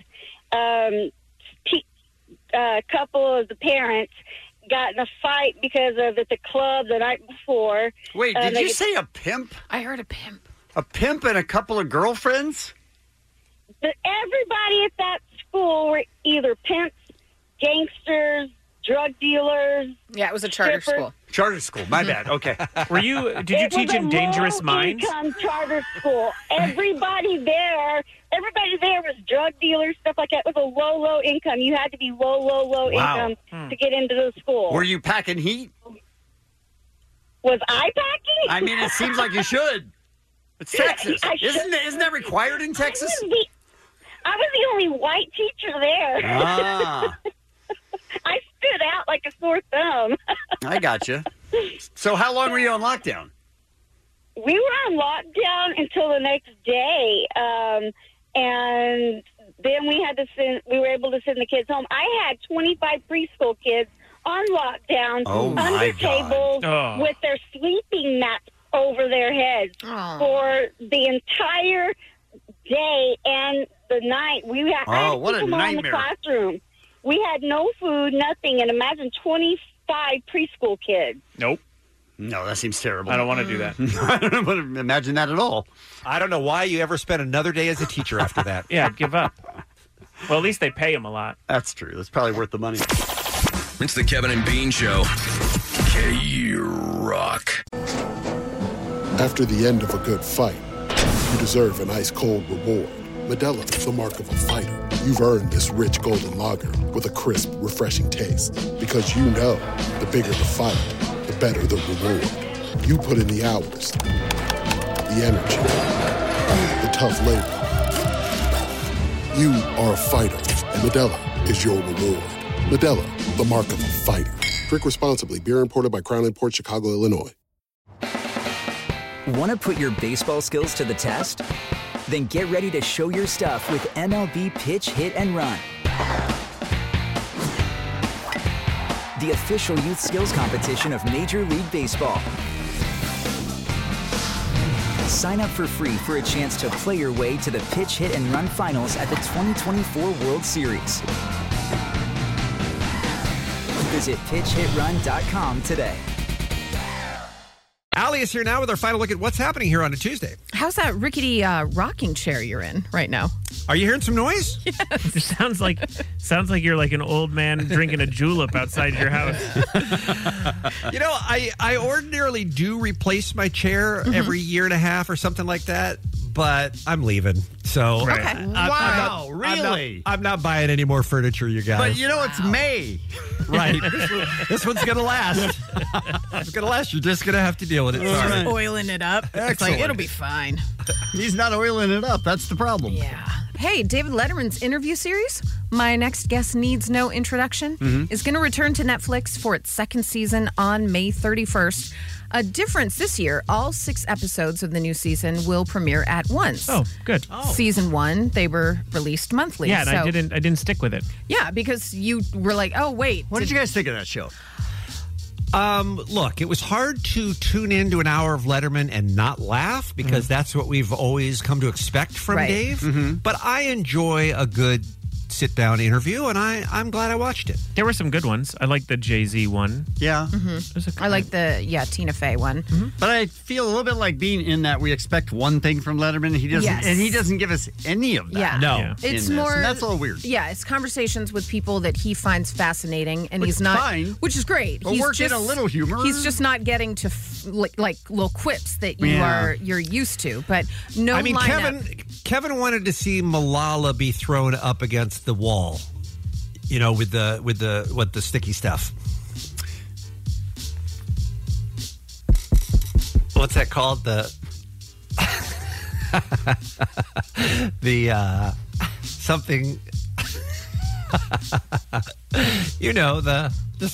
couple of the parents got in a fight because of at the club the night before. Wait, did you say a pimp? I heard a pimp. A pimp and a couple of girlfriends? Everybody at that school were either pimps, gangsters, drug dealers. Yeah, it was a charter school. Charter school, my bad. Okay. Did you teach in Dangerous Minds? Income charter school. Everybody there was drug dealers, stuff like that. It was a low income. You had to be low income to get into the school. Were you packing heat? Was I packing? I mean, it seems like you should. It's Texas. Isn't that required in Texas? I was the only white teacher there. Ah. I stood out like a sore thumb. I gotcha. So how long were you on lockdown? We were on lockdown until the next day, and then we were able to send the kids home. I had 25 preschool kids on lockdown under tables with their sleeping mats over their heads for the entire day and the night. I had to what a keep them all in the nightmare. classroom. We had no food, nothing, and imagine 25 preschool kids. Nope. No, that seems terrible. I don't want to do that. I don't want to imagine that at all. I don't know why you ever spent another day as a teacher after that. Yeah, give up. Well, at least they pay him a lot. That's true. That's probably worth the money. It's the Kevin and Bean Show. K-Rock. After the end of a good fight, you deserve an ice-cold reward. Modelo is the mark of a fighter. You've earned this rich golden lager with a crisp, refreshing taste. Because you know, the bigger the fight, the better the reward. You put in the hours, the energy, the tough labor. You are a fighter, and Modelo is your reward. Modelo, the mark of a fighter. Drink responsibly. Beer imported by Crown Imports, Chicago, Illinois. Want to put your baseball skills to the test? Then get ready to show your stuff with MLB Pitch, Hit, and Run. The official youth skills competition of Major League Baseball. Sign up for free for a chance to play your way to the Pitch, Hit, and Run finals at the 2024 World Series. Visit pitchhitrun.com today. Allie is here now with our final look at what's happening here on a Tuesday. How's that rickety rocking chair you're in right now? Are you hearing some noise? Yes. It sounds like you're like an old man drinking a julep outside your house. You know, I ordinarily do replace my chair every year and a half or something like that, but I'm leaving. So Right. Okay. Wow, really? I'm not buying any more furniture, you guys. But you know, it's May. Right. This one's going to last. It's going to last. You're just going to have to deal with it. Sorry. Oiling it up. It's Excellent. like, it'll be fine. He's not oiling it up. That's the problem. Yeah. Hey, David Letterman's interview series, My Next Guest Needs No Introduction, is going to return to Netflix for its second season on May 31st. A difference this year, all 6 episodes of the new season will premiere at once. Oh, good. Season 1, they were released monthly. Yeah, and I didn't stick with it. Yeah, because you were like, oh, wait. What did you guys think of that show? Look, it was hard to tune into an hour of Letterman and not laugh because that's what we've always come to expect from Right. Dave. But I enjoy a good sit-down interview, and I'm glad I watched it. There were some good ones. I like the Jay-Z one. Yeah. I like the, Tina Fey one. But I feel a little bit like being in that we expect one thing from Letterman. He doesn't, Yes. and he doesn't give us any of that. Yeah. No. in It's this, more. and that's a little weird. Yeah, it's conversations with people that he finds fascinating, and Which he's is not. fine. Which is great. But He's work in a little humor. He's just not getting to like little quips that you're used to. But no, I mean, lineup. Kevin wanted to see Malala be thrown up against the wall, you know, with the sticky stuff. What's that called? The something. You know, the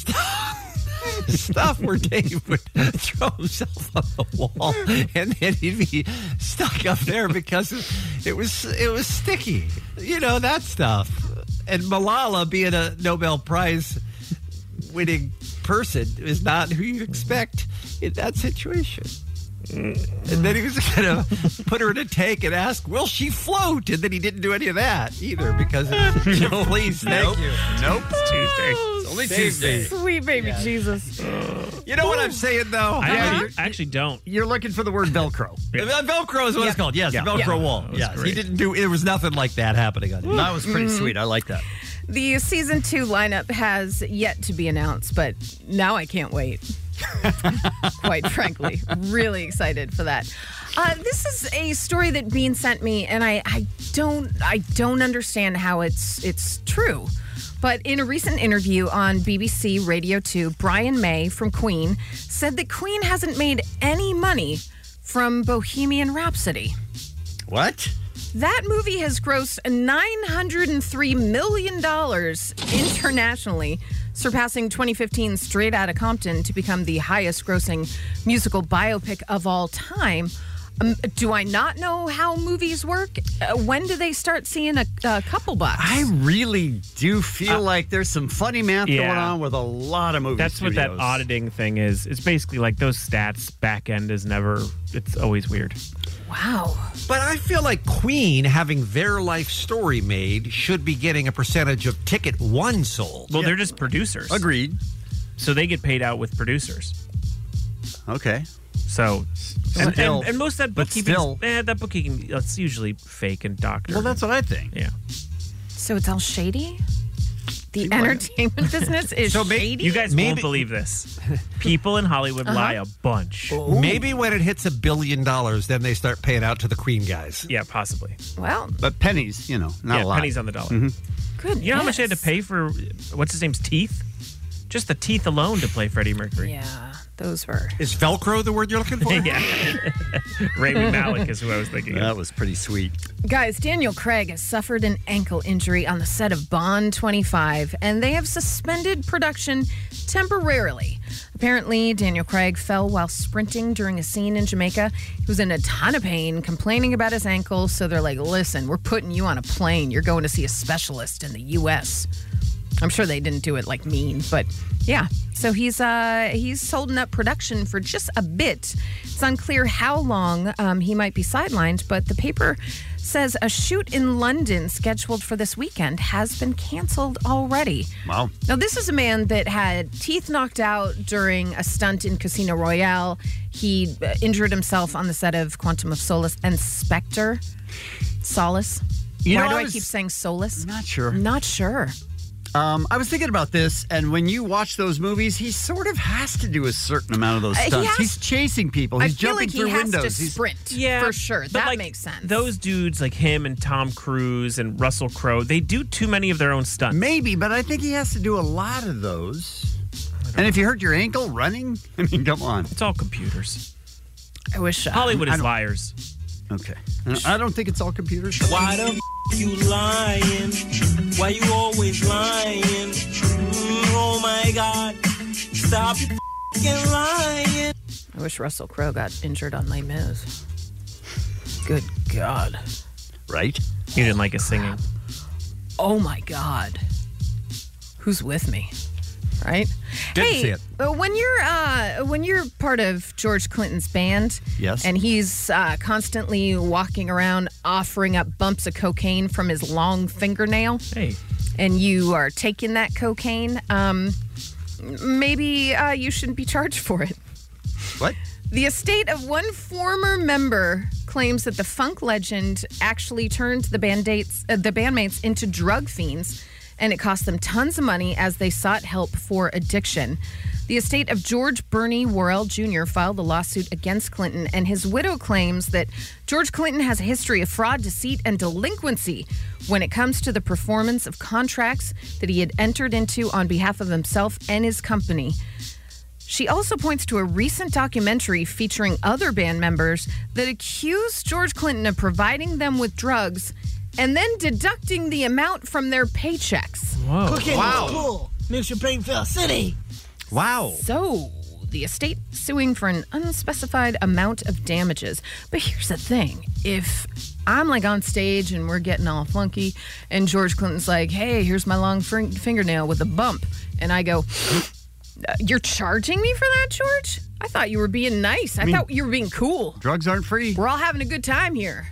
stuff where Dave would throw himself on the wall and then he'd be stuck up there because it was sticky. You know, that stuff. And Malala, being a Nobel Prize winning person, is not who you expect in that situation. And then he was going to put her in a tank and ask, will she float? And then he didn't do any of that either because, please, thank you. Nope. It's Tuesday. It's only Tuesday. Sweet baby Jesus. You know what I'm saying, though? I actually don't. You're looking for the word Velcro. Velcro is what it's called. Yes, Yeah. the Velcro wall. Yes, great. he didn't do. There was nothing like that happening on it. That was pretty sweet. I like that. The season 2 lineup has yet to be announced, but now I can't wait. Quite frankly, really excited for that. This is a story that Bean sent me, and I don't understand how it's true. But in a recent interview on BBC Radio 2, Brian May from Queen said that Queen hasn't made any money from Bohemian Rhapsody. What? That movie has grossed $903 million internationally, surpassing 2015's Straight Outta Compton to become the highest-grossing musical biopic of all time. Do I not know how movies work? When do they start seeing a couple bucks? I really do feel like there's some funny math going on with a lot of movie That's studios. what that auditing thing is. It's basically like those stats back end is never, it's always weird. Wow. But I feel like Queen, having their life story made, should be getting a percentage of ticket one sold. Well, they're just producers. Agreed. So they get paid out with producers. Okay. So, and most of that But bookkeeping, still. that bookkeeping, it's usually fake and doctored. Well, that's what I think. Yeah. So it's all shady? The entertainment business is shady? You guys won't believe this. People in Hollywood lie a bunch. Maybe when it hits $1 billion, then they start paying out to the Queen guys. Yeah, possibly. Well, But pennies, not a lot. Pennies on the dollar. Good. You know how much they had to pay for, what's his name's teeth? Just the teeth alone to play Freddie Mercury. Yeah, those were. Is Velcro the word you're looking for? Yeah. Rami Malek is who I was thinking of. That was pretty sweet. Guys, Daniel Craig has suffered an ankle injury on the set of Bond 25, and they have suspended production temporarily. Apparently, Daniel Craig fell while sprinting during a scene in Jamaica. He was in a ton of pain, complaining about his ankle, so they're like, listen, we're putting you on a plane. You're going to see a specialist in the U.S. I'm sure they didn't do it like mean, but yeah. So he's holding up production for just a bit. It's unclear how long he might be sidelined, but the paper says a shoot in London scheduled for this weekend has been canceled already. Wow. Now, this is a man that had teeth knocked out during a stunt in Casino Royale. He injured himself on the set of Quantum of Solace and Spectre. Solace? Why do I keep saying Solace? Not sure. Not sure. I was thinking about this, and when you watch those movies, he sort of has to do a certain amount of those stunts. He's chasing people. He's jumping through windows. Has to sprint, for sure. That makes sense. Those dudes like him and Tom Cruise and Russell Crowe, they do too many of their own stunts. Maybe, but I think he has to do a lot of those. And if you hurt your ankle running, I mean, come on. It's all computers. I wish Hollywood is liars. Okay. I don't think it's all computers. Why the you lying? Why you always lying? Oh my God. Stop your lying. I wish Russell Crowe got injured on Les Mis. Good God. Right? You didn't like his singing. Oh my God. Who's with me? Right? Didn't see it. When you're part of George Clinton's band, yes, and he's constantly walking around offering up bumps of cocaine from his long fingernail, and you are taking that cocaine, maybe you shouldn't be charged for it. What? The estate of one former member claims that the funk legend actually turned the bandmates into drug fiends, and it cost them tons of money as they sought help for addiction. The estate of George Bernie Worrell Jr. filed a lawsuit against Clinton, and his widow claims that George Clinton has a history of fraud, deceit, and delinquency when it comes to the performance of contracts that he had entered into on behalf of himself and his company. She also points to a recent documentary featuring other band members that accuse George Clinton of providing them with drugs and then deducting the amount from their paychecks. Whoa. Cooking is cool. Makes your brain feel city. Wow. So, the estate suing for an unspecified amount of damages. But here's the thing. If I'm like on stage and we're getting all funky and George Clinton's like, hey, here's my long fingernail with a bump. And I go, you're charging me for that, George? I thought you were being nice. I thought you were being cool. Drugs aren't free. We're all having a good time here.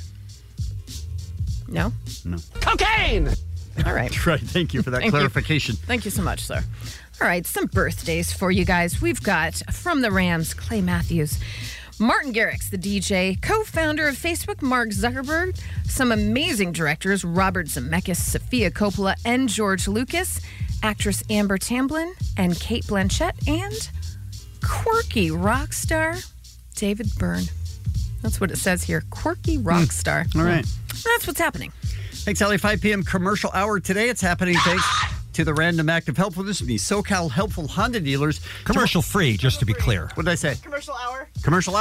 No? No. Cocaine! All right. Right. Thank you for that Thank you. clarification. Thank you so much, sir. All right, some birthdays for you guys. We've got from the Rams, Clay Matthews, Martin Garrix, the DJ, co-founder of Facebook, Mark Zuckerberg, some amazing directors, Robert Zemeckis, Sofia Coppola, and George Lucas, actress Amber Tamblyn, and Kate Blanchett, and quirky rock star David Byrne. That's what it says here, quirky rock star. All right. That's what's happening. Thanks, Ellie. 5 p.m. commercial hour today. It's happening thanks to the random act of helpfulness from the SoCal Helpful Honda dealers. Commercial free, just to be clear. What did I say? Commercial hour. Commercial hour.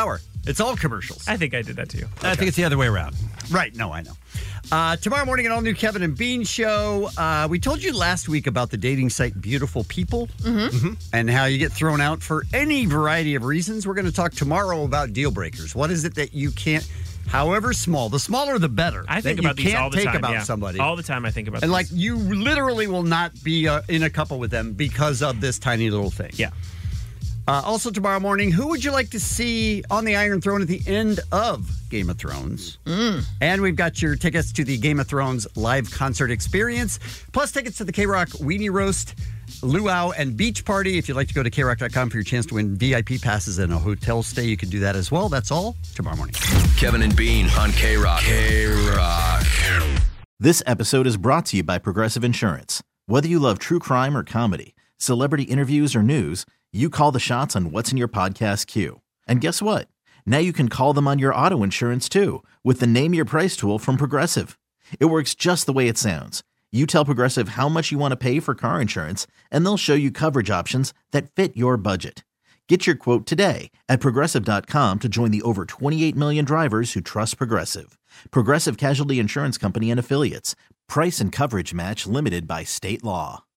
It's all commercials. I think I did that too. I think it's the other way around. Right. No, I know. Tomorrow morning, an all-new Kevin and Bean show. We told you last week about the dating site Beautiful People and how you get thrown out for any variety of reasons. We're going to talk tomorrow about deal breakers. What is it that you can't, however small, the smaller the better. I think that about you these can't all the take time. about yeah. somebody. All the time I think about And this. like you literally will not be in a couple with them because of this tiny little thing. Yeah. Also tomorrow morning, who would you like to see on the Iron Throne at the end of Game of Thrones? And we've got your tickets to the Game of Thrones live concert experience, plus tickets to the K-Rock Weenie Roast, Luau, and Beach Party. If you'd like to go to KROC.com for your chance to win VIP passes and a hotel stay, you can do that as well. That's all tomorrow morning. Kevin and Bean on K-Rock. K-Rock. This episode is brought to you by Progressive Insurance. Whether you love true crime or comedy, celebrity interviews or news, you call the shots on what's in your podcast queue. And guess what? Now you can call them on your auto insurance too with the Name Your Price tool from Progressive. It works just the way it sounds. You tell Progressive how much you want to pay for car insurance, and they'll show you coverage options that fit your budget. Get your quote today at Progressive.com to join the over 28 million drivers who trust Progressive. Progressive Casualty Insurance Company and Affiliates. Price and coverage match limited by state law.